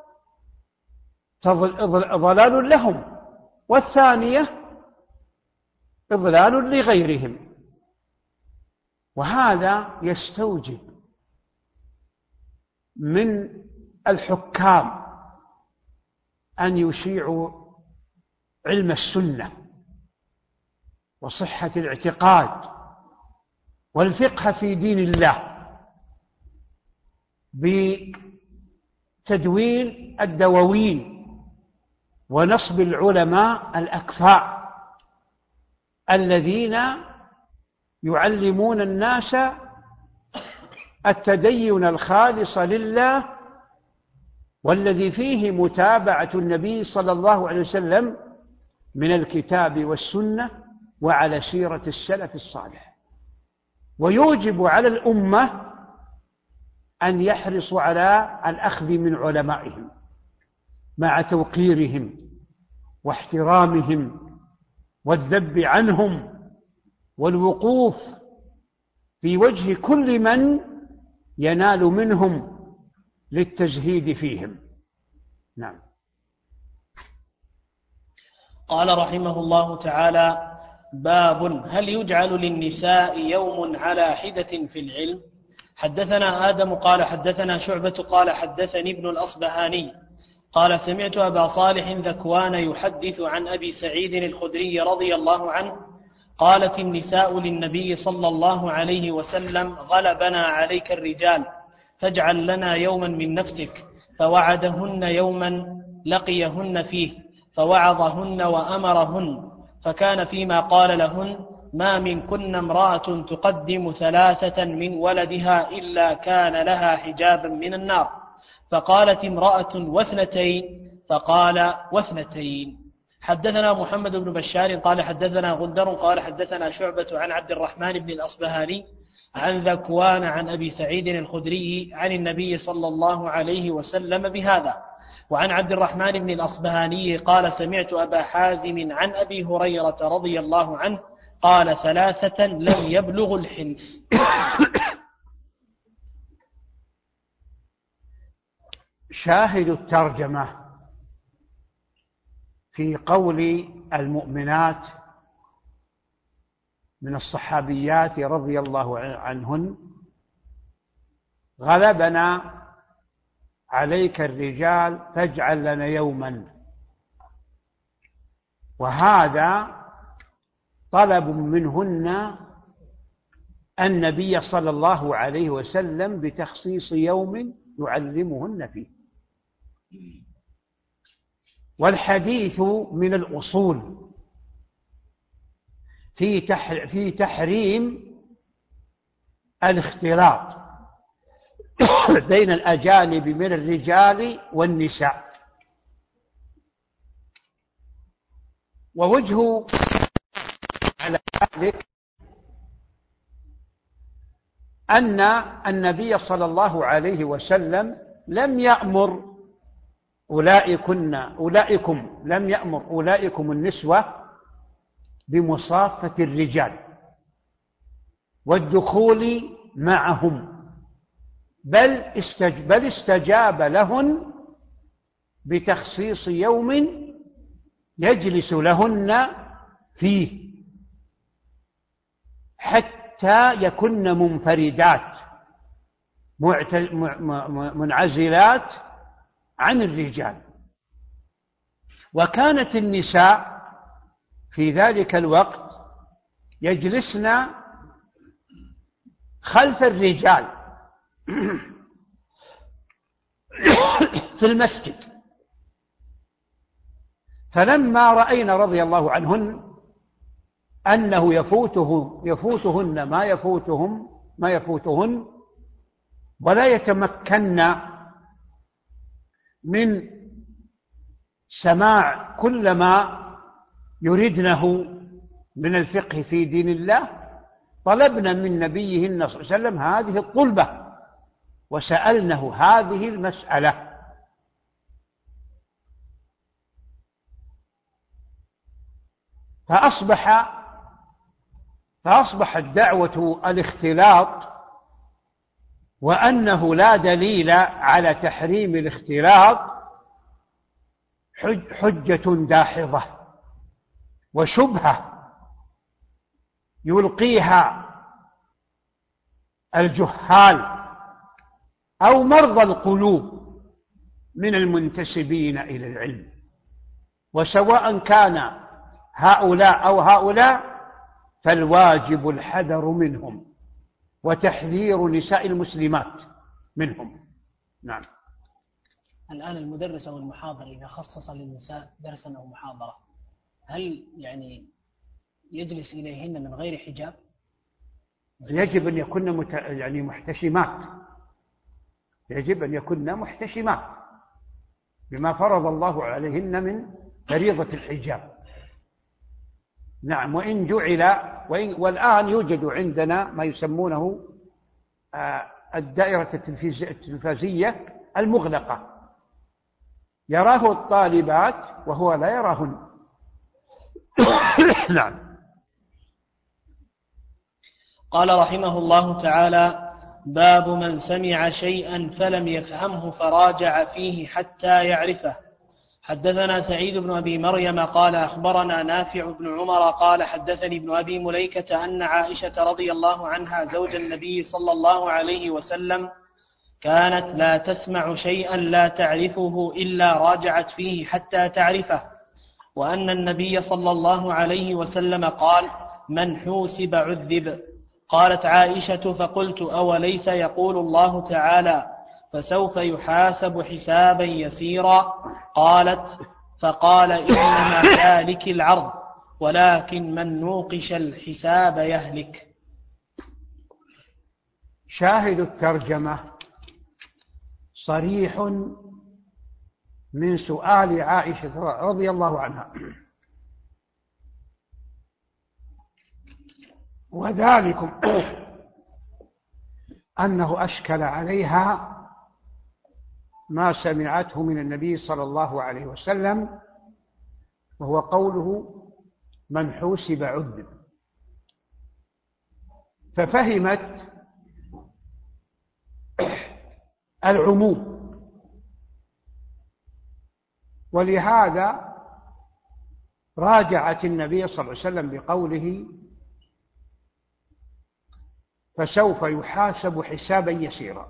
ضلال لهم، والثانية إضلال لغيرهم. وهذا يستوجب من الحكام أن يشيعوا علم السنة وصحة الاعتقاد والفقه في دين الله بتدوين الدواوين ونصب العلماء الأكفاء الذين يعلمون الناس التدين الخالص لله، والذي فيه متابعة النبي صلى الله عليه وسلم من الكتاب والسنة وعلى سيرة السلف الصالح. ويوجب على الأمة أن يحرصوا على الأخذ من علمائهم مع توقيرهم واحترامهم والذب عنهم والوقوف في وجه كل من ينال منهم للتزهيد فيهم. نعم. قال رحمه الله تعالى: باب هل يجعل للنساء يوم على حدة في العلم؟ حدثنا آدم قال حدثنا شعبة قال حدثني ابن الأصبهاني قال سمعت أبا صالح ذكوان يحدث عن أبي سعيد الخدري رضي الله عنه قالت النساء للنبي صلى الله عليه وسلم: غلبنا عليك الرجال فاجعل لنا يوما من نفسك، فوعدهن يوما لقيهن فيه فوعظهن وأمرهن، فكان فيما قال لهن: ما منكن امرأة تقدم ثلاثة من ولدها إلا كان لها حجابا من النار. فقالت امرأة: واثنتين؟ فقال: واثنتين. حدثنا محمد بن بشار قال حدثنا غندر قال حدثنا شعبة عن عبد الرحمن بن الأصبهاني عن ذكوان عن أبي سعيد الخدري عن النبي صلى الله عليه وسلم بهذا. وعن عبد الرحمن بن الأصبهاني قال سمعت أبا حازم عن أبي هريرة رضي الله عنه قال: ثلاثة لم يبلغوا الحنث. شاهد الترجمة في قول المؤمنات من الصحابيات رضي الله عنهن: غلبنا عليك الرجال فاجعل لنا يوما. وهذا طلب منهن النبي صلى الله عليه وسلم بتخصيص يوم يعلمهن فيه. والحديث من الأصول في في تحريم الاختلاط بين الأجانب من الرجال والنساء. ووجه على ذلك أن النبي صلى الله عليه وسلم لم يأمر أولئكن أولئكم لم يأمر أولئكم النسوة بمصافة الرجال والدخول معهم، بل استجاب, بل استجاب لهن بتخصيص يوم يجلس لهن فيه حتى يكن منفردات منعزلات عن الرجال. وكانت النساء في ذلك الوقت يجلسن خلف الرجال في المسجد. فلما رأينا رضي الله عنهن أنه يفوته يفوتهن ما يفوتهم ما يفوتهن ولا يتمكن من سماع كل ما يريدنه من الفقه في دين الله، طلبنا من نبيهن صلى الله عليه وسلم هذه الطلبة وسألنه هذه المسألة. فأصبح فأصبحت دعوة الاختلاط وأنه لا دليل على تحريم الاختلاط حجة داحضة وشبهة يلقيها الجهال أو مرضى القلوب من المنتسبين إلى العلم. وسواء كان هؤلاء أو هؤلاء فالواجب الحذر منهم وتحذير نساء المسلمات منهم. نعم. الآن المدرس أو المحاضر إذا خصص للنساء درسا أو محاضرة، هل يعني يجلس إليهن من غير حجاب؟ يجب أن يكون مت... يعني محتشمات، يجب أن يكن محتشمات بما فرض الله عليهن من فريضة الحجاب. نعم. وإن جعل وإن والآن يوجد عندنا ما يسمونه الدائرة التلفزية المغلقة، يراه الطالبات وهو لا يراهن، نعم. قال رحمه الله تعالى: باب من سمع شيئا فلم يفهمه فراجع فيه حتى يعرفه. حدثنا سعيد بن أبي مريم قال أخبرنا نافع بن عمر قال حدثني ابن أبي مليكة أن عائشة رضي الله عنها زوج النبي صلى الله عليه وسلم كانت لا تسمع شيئا لا تعرفه إلا راجعت فيه حتى تعرفه، وأن النبي صلى الله عليه وسلم قال: من حوسب عذب. قالت عائشة: فقلت: أوليس يقول الله تعالى: فسوف يحاسب حسابا يسيرا؟ قالت: فقال: إنما ذلك العرض، ولكن من نوقش الحساب يهلك. شاهد الترجمة صريح من سؤال عائشة رضي الله عنها، وذلك أنه أشكل عليها ما سمعته من النبي صلى الله عليه وسلم، وهو قوله: من حوسب عذب، ففهمت العموم، ولهذا راجعت النبي صلى الله عليه وسلم بقوله: فسوف يحاسب حسابا يسيرا،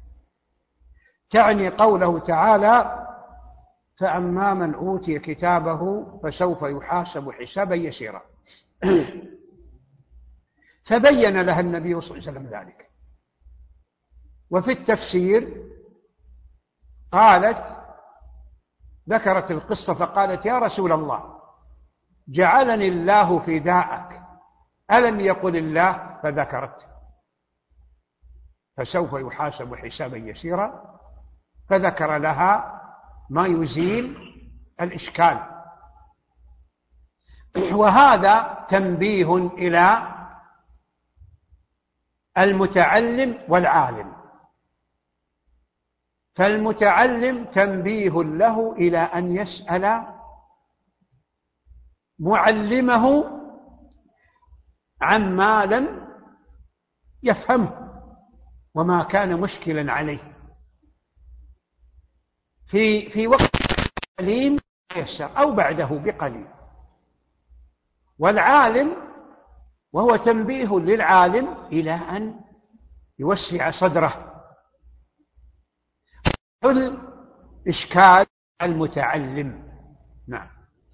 تعني قوله تعالى: فأما من أوتي كتابه فسوف يحاسب حسابا يسيرا. فبين لها النبي صلى الله عليه وسلم ذلك. وفي التفسير قالت، ذكرت القصة فقالت: يا رسول الله، جعلني الله فداءك، ألم يقل الله؟ فذكرت فسوف يحاسب حسابا يسيرا، فذكر لها ما يزيل الإشكال. وهذا تنبيه إلى المتعلم والعالم، فالمتعلم تنبيه له إلى أن يسأل معلمه عما لم يفهمه وما كان مشكلا عليه في في وقت التعليم يسر أو بعده بقليل. والعالم، وهو تنبيه للعالم إلى أن يوسع صدره حل إشكال المتعلم. نعم.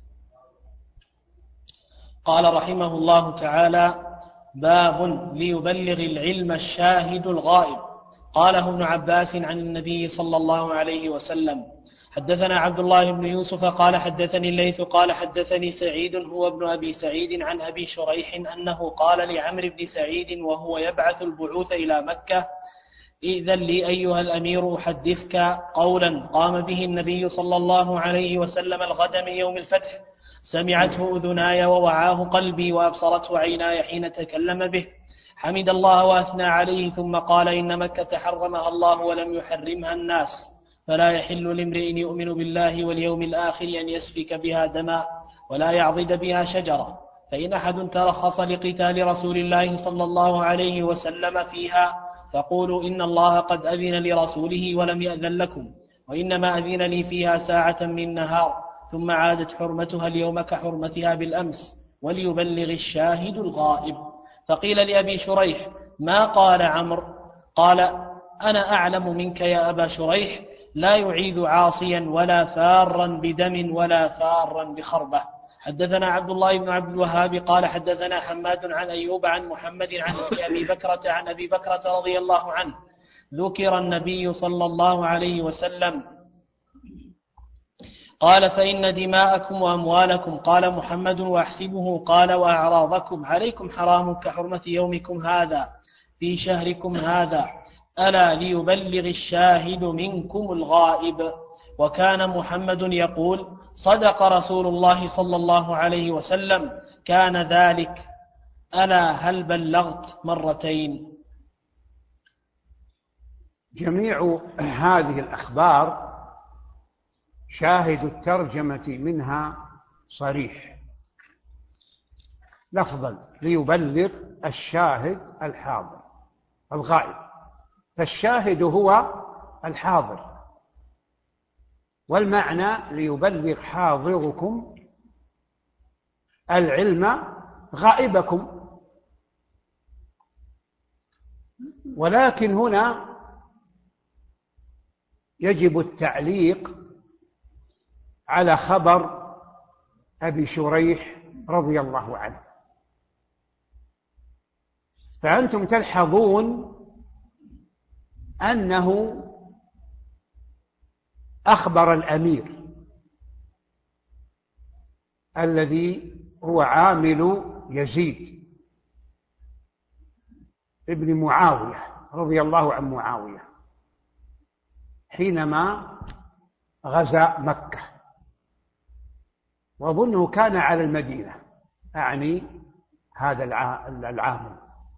قال رحمه الله تعالى: باب ليبلغ العلم الشاهد الغائب. قاله ابن عباس عن النبي صلى الله عليه وسلم. حدثنا عبد الله بن يوسف قال حدثني الليث قال حدثني سعيد هو ابن أبي سعيد عن أبي شريح أنه قال لعمرو بن سعيد وهو يبعث البعوث إلى مكة: إذن لي أيها الأمير أحدثك قولا قام به النبي صلى الله عليه وسلم الغد من يوم الفتح، سمعته أذناي ووعاه قلبي وأبصرته عيناي حين تكلم به، حمد الله وأثنى عليه، ثم قال: إن مكة حرمها الله ولم يحرمها الناس، فلا يحل لامرئ يؤمن بالله واليوم الآخر أن يسفك بها دما ولا يعضد بها شجرة، فإن أحد ترخص لقتال رسول الله صلى الله عليه وسلم فيها فقولوا إن الله قد أذن لرسوله ولم يأذن لكم، وإنما أذن لي فيها ساعة من نهار، ثم عادت حرمتها اليوم كحرمتها بالأمس، وليبلغ الشاهد الغائب. فقيل لأبي شريح: ما قال عمرو؟ قال: أنا أعلم منك يا أبا شريح، لا يعيذ عاصيا ولا فارا بدم ولا فارا بخربة. حدثنا عبد الله بن عبد الوهاب قال حدثنا حماد عن أيوب عن محمد عن أبي بكرة عن أبي بكرة رضي الله عنه: ذكر النبي صلى الله عليه وسلم قال: فإن دماءكم وأموالكم، قال محمد: وأحسبه، قال: وأعراضكم عليكم حرام كحرمة يومكم هذا في شهركم هذا، ألا ليبلغ الشاهد منكم الغائب. وكان محمد يقول: صدق رسول الله صلى الله عليه وسلم، كان ذلك، ألا هل بلغت مرتين. جميع هذه الأخبار شاهد الترجمة منها صريح، لفظا ليبلغ الشاهد الحاضر الغائب، فالشاهد هو الحاضر، والمعنى ليبلغ حاضركم العلم غائبكم. ولكن هنا يجب التعليق على خبر أبي شريح رضي الله عنه. فأنتم تلحظون أنه أخبر الأمير الذي هو عامل يزيد ابن معاوية رضي الله عن معاوية حينما غزا مكة، وأظنه كان على المدينة، أعني هذا العامل.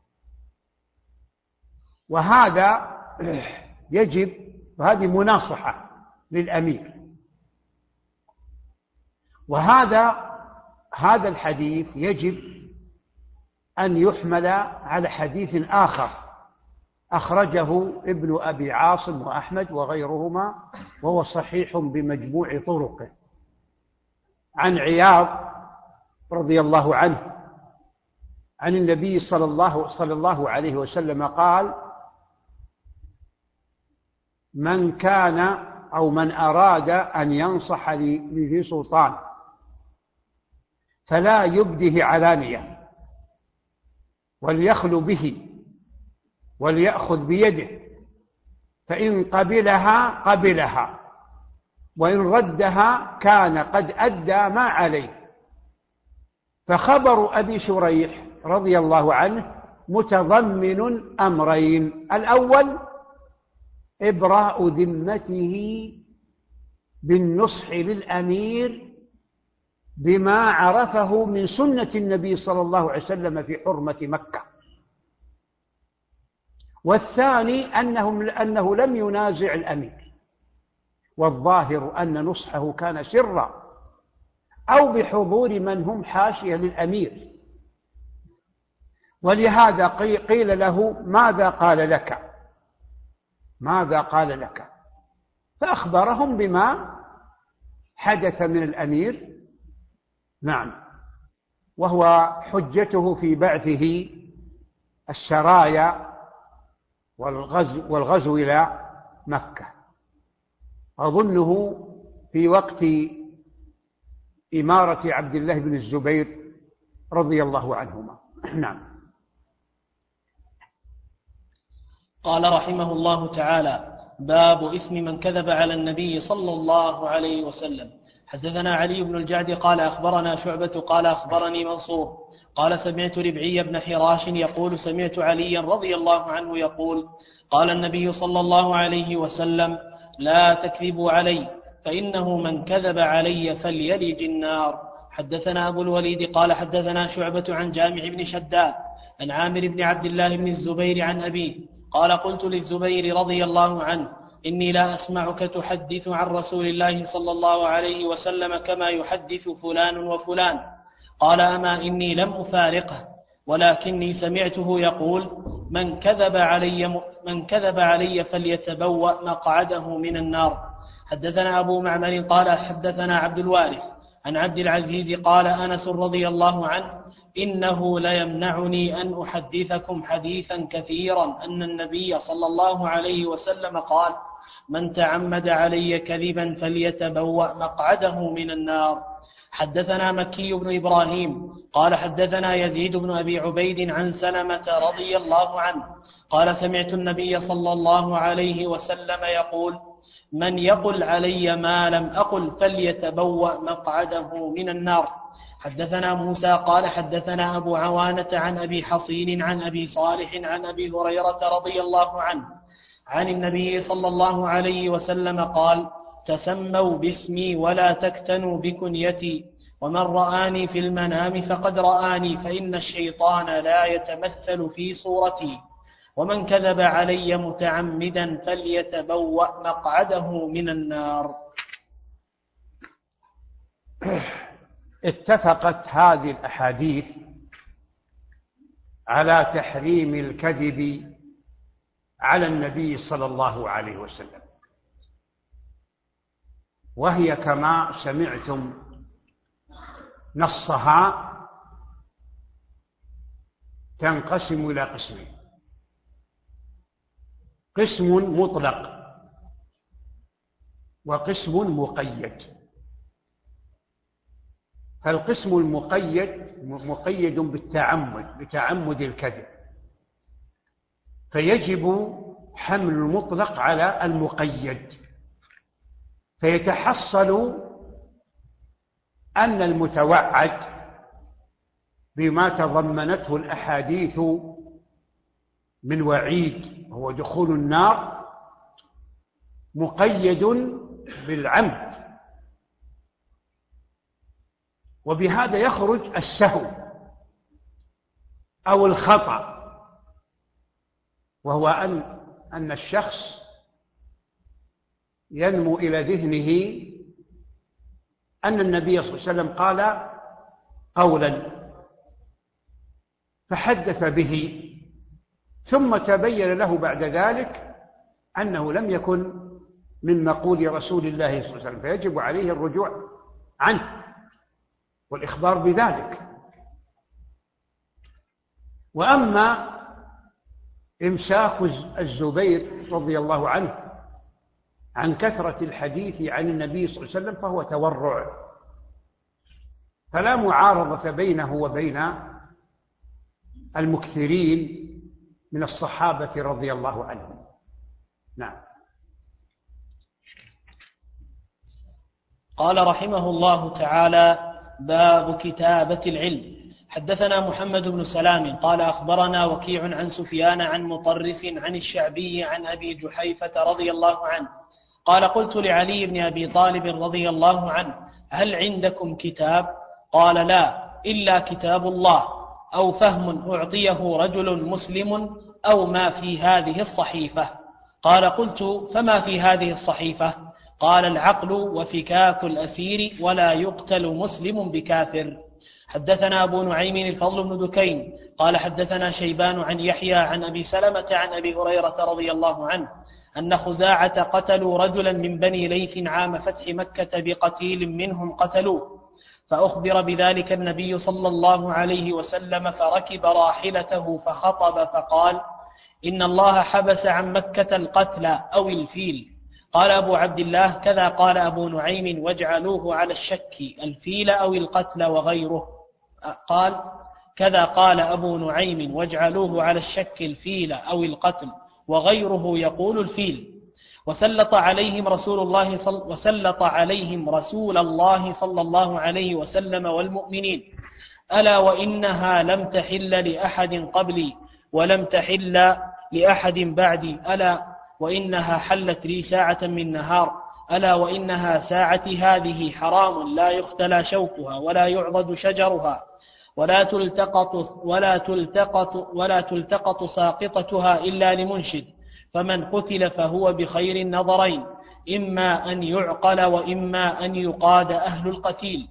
وهذا يجب، وهذه مناصحة للأمير. وهذا هذا الحديث يجب أن يحمل على حديث آخر أخرجه ابن أبي عاصم وأحمد وغيرهما، وهو صحيح بمجموع طرقه، عن عياض رضي الله عنه عن النبي صلى الله, صلى الله عليه وسلم قال: من كان أو من أراد أن ينصح لذي سلطان فلا يبده علانية، وليخلو به وليأخذ بيده، فإن قبلها قبلها، وإن ردها كان قد أدى ما عليه. فخبر أبي شريح رضي الله عنه متضمن أمرين: الأول إبراء ذمته بالنصح للأمير بما عرفه من سنة النبي صلى الله عليه وسلم في حرمة مكة، والثاني أنه, أنه لم ينازع الأمير، والظاهر أن نصحه كان سرا أو بحضور من هم حاشية للأمير، ولهذا قيل له: ماذا قال لك؟ ماذا قال لك؟ فأخبرهم بما حدث من الأمير. نعم، وهو حجته في بعثه السرايا والغزو, والغزو إلى مكة، أظنه في وقت إمارة عبد الله بن الزبير رضي الله عنهما. نعم. قال رحمه الله تعالى: باب إثم من كذب على النبي صلى الله عليه وسلم. حدثنا علي بن الجعد قال أخبرنا شعبة قال أخبرني منصور قال سمعت ربعي بن حراش يقول سمعت عليا رضي الله عنه يقول: قال النبي صلى الله عليه وسلم: لا تكذبوا علي، فإنه من كذب علي فليلج النار. حدثنا أبو الوليد قال حدثنا شعبة عن جامع بن شداد عن عامر بن عبد الله بن الزبير عن أبيه قال: قلت للزبير رضي الله عنه: إني لا أسمعك تحدث عن رسول الله صلى الله عليه وسلم كما يحدث فلان وفلان. قال: أما إني لم أفارقه، ولكني سمعته يقول: من كذب علي من كذب علي فليتبوأ مقعده من النار. حدثنا أبو معمر قال حدثنا عبد الوارث عن عبد العزيز قال: أنس رضي الله عنه: إنه ليمنعني أن أحدثكم حديثا كثيرا أن النبي صلى الله عليه وسلم قال: من تعمد علي كذبا فليتبوأ مقعده من النار. حدثنا مكي بن إبراهيم قال حدثنا يزيد بن أبي عبيد عن سلمة رضي الله عنه قال: سمعت النبي صلى الله عليه وسلم يقول: من يقل علي ما لم أقل فليتبوأ مقعده من النار. حدثنا موسى قال حدثنا أبو عوانة عن أبي حصين عن أبي صالح عن أبي هريرة رضي الله عنه عن النبي صلى الله عليه وسلم قال: تسموا باسمي ولا تكتنوا بكنيتي، ومن رآني في المنام فقد رآني، فإن الشيطان لا يتمثل في صورتي، ومن كذب علي متعمدا فليتبوأ مقعده من النار. اتفقت هذه الأحاديث على تحريم الكذب على النبي صلى الله عليه وسلم، وهي كما سمعتم نصها تنقسم إلى قسمين: قسم مطلق وقسم مقيد. فالقسم المقيد مقيد بالتعمد بتعمد الكذب، فيجب حمل المطلق على المقيد، فيتحصل أن المتوعد بما تضمنته الأحاديث من وعيد هو دخول النار مقيد بالعمد، وبهذا يخرج السهو أو الخطأ، وهو أن أن الشخص ينمو إلى ذهنه أن النبي صلى الله عليه وسلم قال قولا فحدث به، ثم تبين له بعد ذلك أنه لم يكن من مقول رسول الله صلى الله عليه وسلم، فيجب عليه الرجوع عنه والإخبار بذلك. وأما إمساك الزبير رضي الله عنه عن كثرة الحديث عن النبي صلى الله عليه وسلم فهو تورع، فلا معارضة بينه وبين المكثرين من الصحابة رضي الله عنهم. نعم. قال رحمه الله تعالى: باب كتابة العلم. حدثنا محمد بن سلام قال أخبرنا وكيع عن سفيان عن مطرف عن الشعبي عن أبي جحيفة رضي الله عنه قال: قلت لعلي بن أبي طالب رضي الله عنه: هل عندكم كتاب؟ قال: لا، إلا كتاب الله، أو فهم أعطيه رجل مسلم، أو ما في هذه الصحيفة. قال: قلت: فما في هذه الصحيفة؟ قال: العقل وفكاك الأسير، ولا يقتل مسلم بكافر. حدثنا أبو نعيم الفضل بن دكين قال: حدثنا شيبان عن يحيى عن أبي سلمة عن أبي هريرة رضي الله عنه أن خزاعة قتلوا رجلا من بني ليث عام فتح مكة بقتيل منهم قتلوه، فأخبر بذلك النبي صلى الله عليه وسلم، فركب راحلته فخطب فقال: إن الله حبس عن مكة القتل أو الفيل. قال أبو عبد الله: كذا قال أبو نعيم واجعلوه على الشك الفيل أو القتل وغيره. قال كذا قال أبو نعيم واجعلوه على الشك الفيل أو القتل وغيره يقول الفيل. وسلط عليهم رسول الله صل وسلط عليهم رسول الله صلى الله عليه وسلم والمؤمنين: ألا وإنها لم تحل لأحد قبلي ولم تحل لأحد بعدي، ألا وإنها حلت لي ساعة من نهار، ألا وإنها ساعتي هذه حرام لا يختلى شوكها ولا يعضد شجرها ولا تلتقط ولا تلتقط ولا تلتقط ساقطتها إلا لمنشد، فمن قتل فهو بخير النظرين، إما أن يعقل وإما أن يقاد أهل القتيل.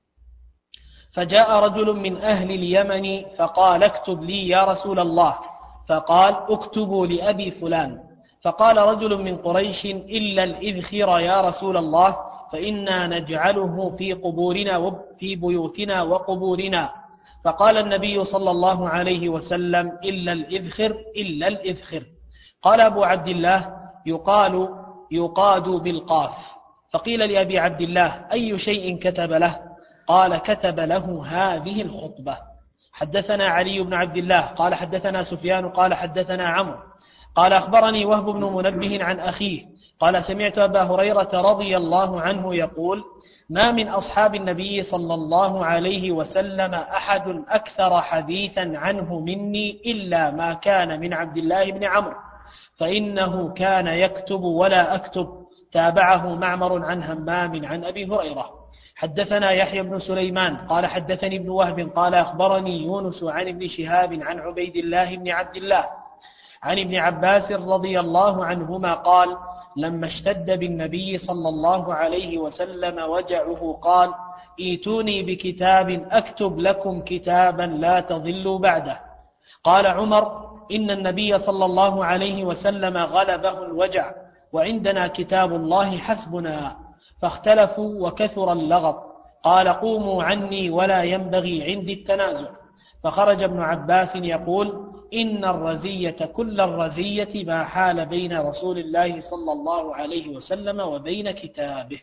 فجاء رجل من أهل اليمن فقال: اكتب لي يا رسول الله. فقال: اكتبوا لأبي فلان. فقال رجل من قريش: إلا الإذخر يا رسول الله، فإنا نجعله في قبورنا وفي بيوتنا وقبورنا. فقال النبي صلى الله عليه وسلم: إلا الإذخر إلا الإذخر. قال أبو عبد الله: يقال يقاد بالقاف. فقيل لأبي عبد الله: أي شيء كتب له؟ قال: كتب له هذه الخطبة. حدثنا علي بن عبد الله قال حدثنا سفيان قال حدثنا عمرو قال أخبرني وهب بن منبه عن أخيه قال: سمعت أبا هريرة رضي الله عنه يقول: ما من أصحاب النبي صلى الله عليه وسلم أحد أكثر حديثا عنه مني إلا ما كان من عبد الله بن عمرو، فإنه كان يكتب ولا أكتب. تابعه معمر عن همام عن أبي هريرة. حدثنا يحيى بن سليمان قال حدثني ابن وهب قال أخبرني يونس عن ابن شهاب عن عبيد الله بن عبد الله عن ابن عباس رضي الله عنهما قال: لما اشتد بالنبي صلى الله عليه وسلم وجعه قال: ائتوني بكتاب أكتب لكم كتابا لا تضلوا بعده. قال عمر: إن النبي صلى الله عليه وسلم غلبه الوجع، وعندنا كتاب الله حسبنا. فاختلفوا وكثر اللغط. قال: قوموا عني ولا ينبغي عندي التنازع. فخرج ابن عباس يقول: إن الرزية كل الرزية ما حال بين رسول الله صلى الله عليه وسلم وبين كتابه.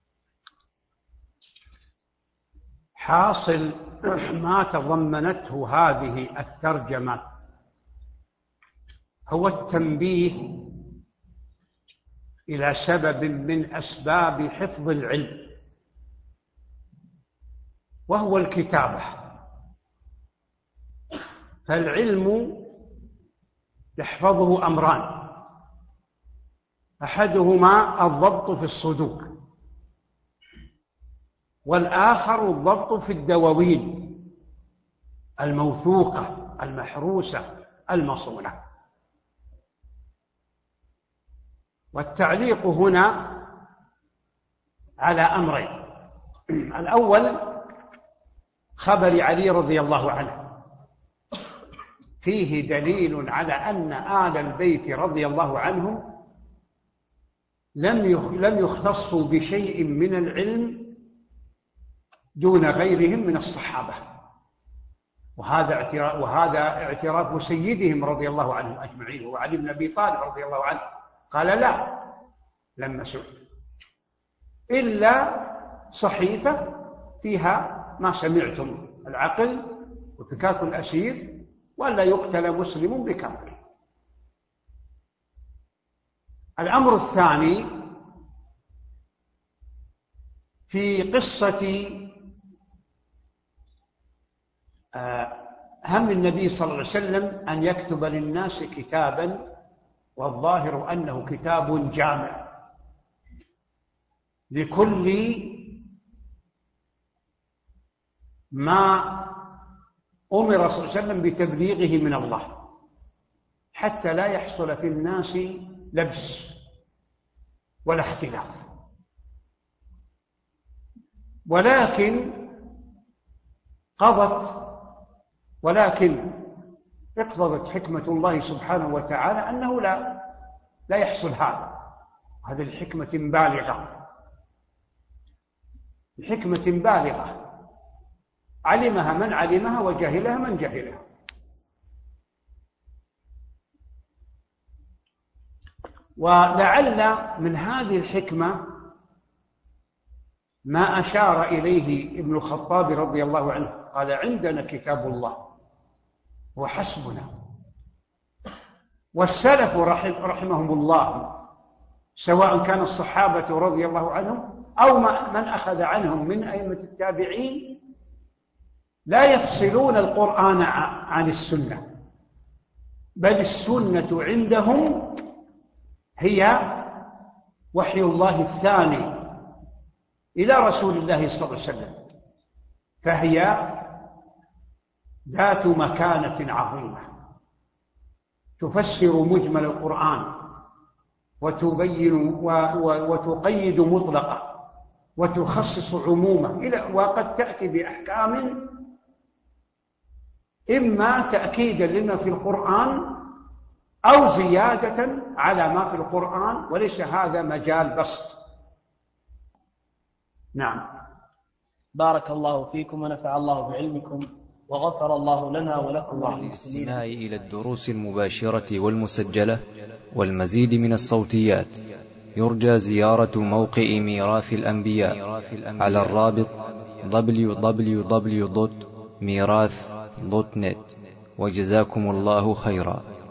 حاصل ما تضمنته هذه الترجمة هو التنبيه إلى سبب من أسباب حفظ العلم، وهو الكتابة. فالعلم يحفظه أمران: أحدهما الضبط في الصدور، والآخر الضبط في الدواوين الموثوقة المحروسة المصونة. والتعليق هنا على أمرين: الأول خبر علي رضي الله عنه، فيه دليل على أن آل البيت رضي الله عنهم لم يختصوا بشيء من العلم دون غيرهم من الصحابة، وهذا اعتراف وهذا اعتراف سيدهم رضي الله عنهم أجمعين، هو علي بن أبي طالب رضي الله عنه. قال: لا، لما سئل إلا صحيفة فيها ما سمعتم: العقل وفكاك الأسير ولا يقتل مسلم بكافر. الأمر الثاني في قصة هم النبي صلى الله عليه وسلم أن يكتب للناس كتابا، والظاهر أنه كتاب جامع لكل ما أمر صلى الله عليه وسلم بتبليغه من الله، حتى لا يحصل في الناس لبس ولا اختلاف. ولكن قضت ولكن اقتضت حكمة الله سبحانه وتعالى أنه لا لا يحصل هذا. هذه الحكمة بالغة، الحكمة بالغة علمها من علمها وجهلها من جهلها. ولعل من هذه الحكمة ما أشار إليه ابن الخطاب رضي الله عنه، قال: عندنا كتاب الله وحسبنا. والسلف رحمهم الله، سواء كان الصحابة رضي الله عنهم أو من أخذ عنهم من أئمة التابعين، لا يفصلون القرآن عن السنة، بل السنة عندهم هي وحي الله الثاني إلى رسول الله صلى الله عليه وسلم، فهي ذات مكانة عظيمة، تفسر مجمل القرآن وتبين وتقيد مطلقه وتخصص عمومه، وقد تأتي بأحكام إما تأكيدا لما في القرآن أو زيادة على ما في القرآن، وليس هذا مجال بسط. نعم. بارك الله فيكم ونفع الله بعلمكم، وغفر الله لنا ولكم وللمسلمين. للاستماع إلى الدروس المباشرة والمسجلة والمزيد من الصوتيات، يرجى زيارة موقع ميراث الأنبياء على الرابط دبليو دبليو دبليو دوت ميراث دوت نت. وجزاكم الله خيرا.